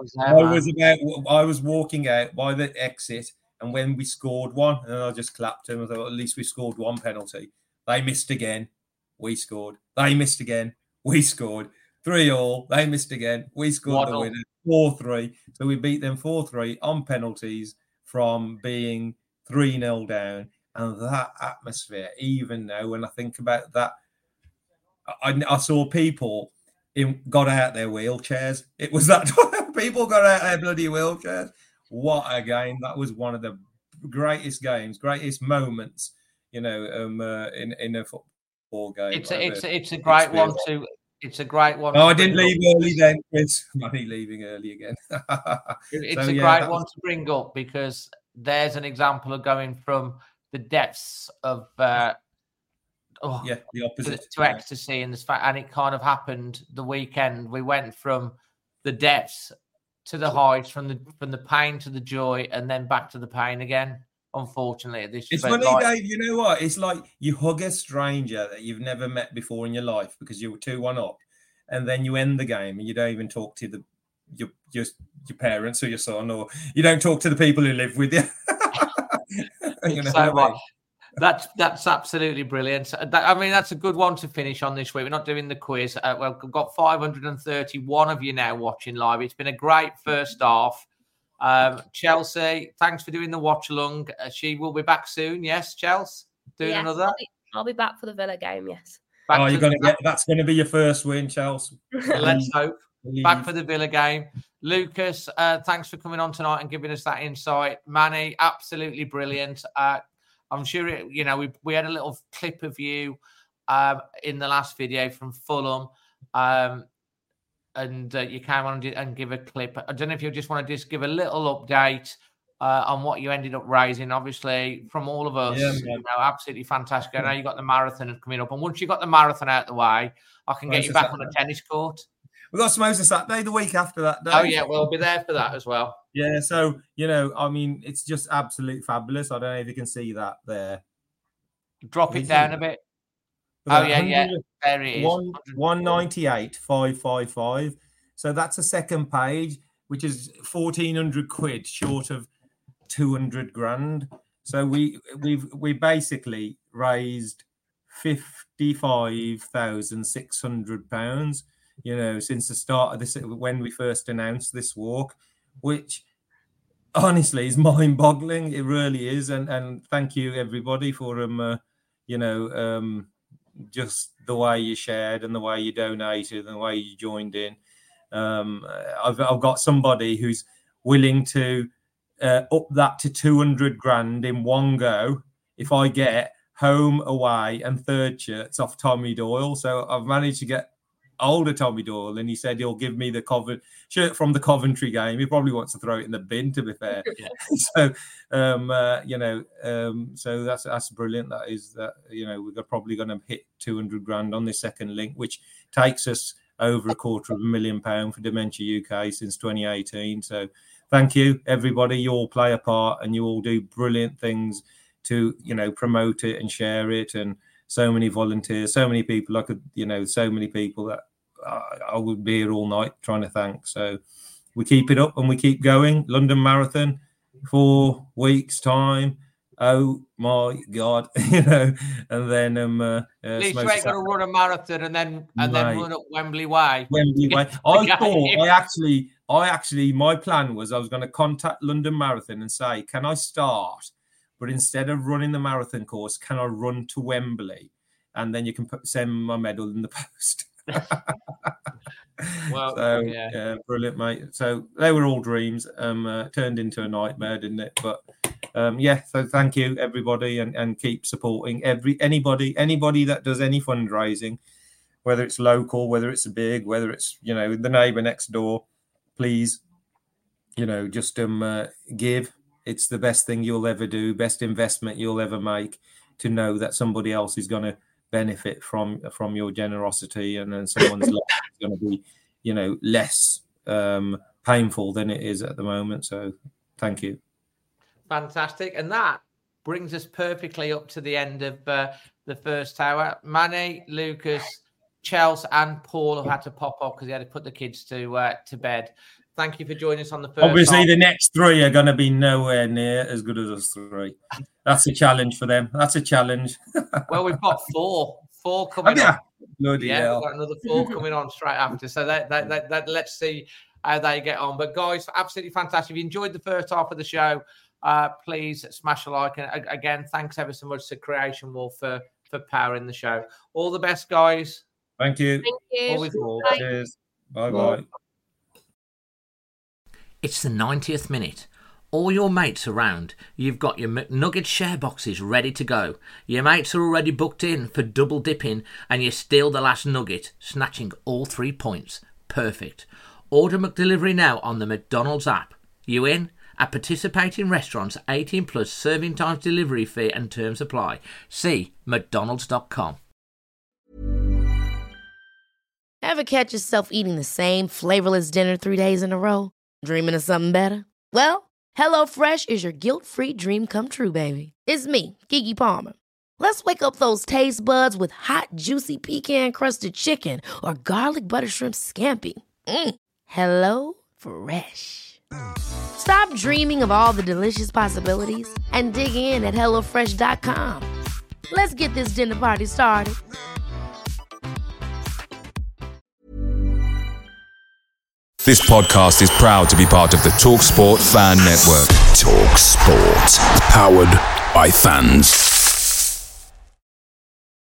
I was walking out by the exit, and when we scored one, and I just clapped him. I thought, at least we scored one penalty. They missed again. We scored. They missed again. We scored. 3-3. They missed again. We scored the winner. 4-3. So we beat them 4-3 on penalties from being 3-0 down. And that atmosphere, even now, when I think about that, I saw people got out their wheelchairs. It was that people got out their bloody wheelchairs. What a game. That was one of the greatest games, greatest moments, in a football game. It's a great one to. It's a great one. Oh, I didn't leave early then, Chris. Money leaving early again. It's a great one to bring up because there's an example of going from the depths of the opposite to ecstasy, and it kind of happened the weekend. We went from the depths to the heights, from the pain to the joy, and then back to the pain again. Unfortunately, it's funny, Dave. You know what? It's like you hug a stranger that you've never met before in your life because you were 2-1 up, and then you end the game and you don't even talk to your parents or your son, or you don't talk to the people who live with you. That's absolutely brilliant. That's a good one to finish on this week. We're not doing the quiz. We've got 531 of you now watching live. It's been a great first half. Chelsea, thanks for doing the watch along. She will be back soon. Yes, Chelsea, another. I'll be back for the Villa game. Yes. That's going to be your first win, Chelsea. Let's hope. Back for the Villa game. Lucas, thanks for coming on tonight and giving us that insight. Manny, absolutely brilliant. I'm sure we had a little clip of you in the last video from Fulham. And you came on and give a clip. I don't know if you just want to just give a little update on what you ended up raising. Obviously, from all of us, absolutely fantastic. I know you got the marathon coming up, and once you got the marathon out of the way, I can get you back on the tennis court. We've got Samosa Saturday the week after that. Oh yeah, we'll be there for that as well. Yeah, so it's just absolutely fabulous. I don't know if you can see that there. Drop it down a bit. Oh yeah. There it is. 198,555. So that's a second page, which is 1,400 quid short of 200 grand. So we basically raised £55,600. Since the start of this, when we first announced this walk, which honestly is mind-boggling. It really is. And thank you everybody for just the way you shared and the way you donated and the way you joined in. I've got somebody who's willing to up that to 200 grand in one go if I get home, away, and third shirts off Tommy Doyle. So I've managed to get older Tommy Doyle, and he said he'll give me the shirt from the Coventry game. He probably wants to throw it in the bin, to be fair. So, so that's brilliant. That is that, we're probably going to hit 200 grand on this second link, which takes us over £250,000 for Dementia UK since 2018. So thank you, everybody. You all play a part and you all do brilliant things to, promote it and share it. And so many volunteers, so many people, so many people that I would be here all night trying to thank. So we keep it up and we keep going. London Marathon, 4 weeks time. Oh my God, and then at least you ain't going to run a marathon and then run up Wembley Way. I actually, my plan was I was going to contact London Marathon and say, can I start? But instead of running the marathon course, can I run to Wembley? And then you can send my medal in the post. Well, yeah, brilliant, mate. So they were all dreams. Turned into a nightmare, didn't it? But so thank you, everybody, and keep supporting anybody that does any fundraising, whether it's local, whether it's big, whether it's the neighbour next door. Please, just give. It's the best thing you'll ever do, best investment you'll ever make, to know that somebody else is going to benefit from your generosity, and then someone's life is going to be, less painful than it is at the moment. So thank you. Fantastic. And that brings us perfectly up to the end of the first hour. Manny, Lucas, Chelsea and Paul have had to pop off because he had to put the kids to bed. Thank you for joining us on the first. Obviously, the next three are going to be nowhere near as good as us three. That's a challenge for them. That's a challenge. Well, we've got four coming on. Bloody hell. We've got another 4 coming on straight after. So that let's see how they get on. But guys, absolutely fantastic. If you enjoyed the first half of the show, please smash a like. And again, thanks ever so much to Creation Wolf for powering the show. All the best, guys. Thank you. Thank you. Always more. Cheers. Bye. It's the 90th minute. All your mates around. You've got your McNugget share boxes ready to go. Your mates are already booked in for double dipping, and you steal the last nugget, snatching all 3 points. Perfect. Order McDelivery now on the McDonald's app. You in? At participating restaurants, 18 plus serving times, delivery fee and terms apply. See mcdonalds.com. Ever catch yourself eating the same flavorless dinner 3 days in a row? Dreaming of something better? Well, HelloFresh is your guilt-free dream come true, baby. It's me, Keke Palmer. Let's wake up those taste buds with hot, juicy pecan-crusted chicken or garlic butter shrimp scampi. Hello Fresh. Stop dreaming of all the delicious possibilities and dig in at HelloFresh.com. Let's get this dinner party started. This podcast is proud to be part of the TalkSport Fan Network. TalkSport. Powered by fans.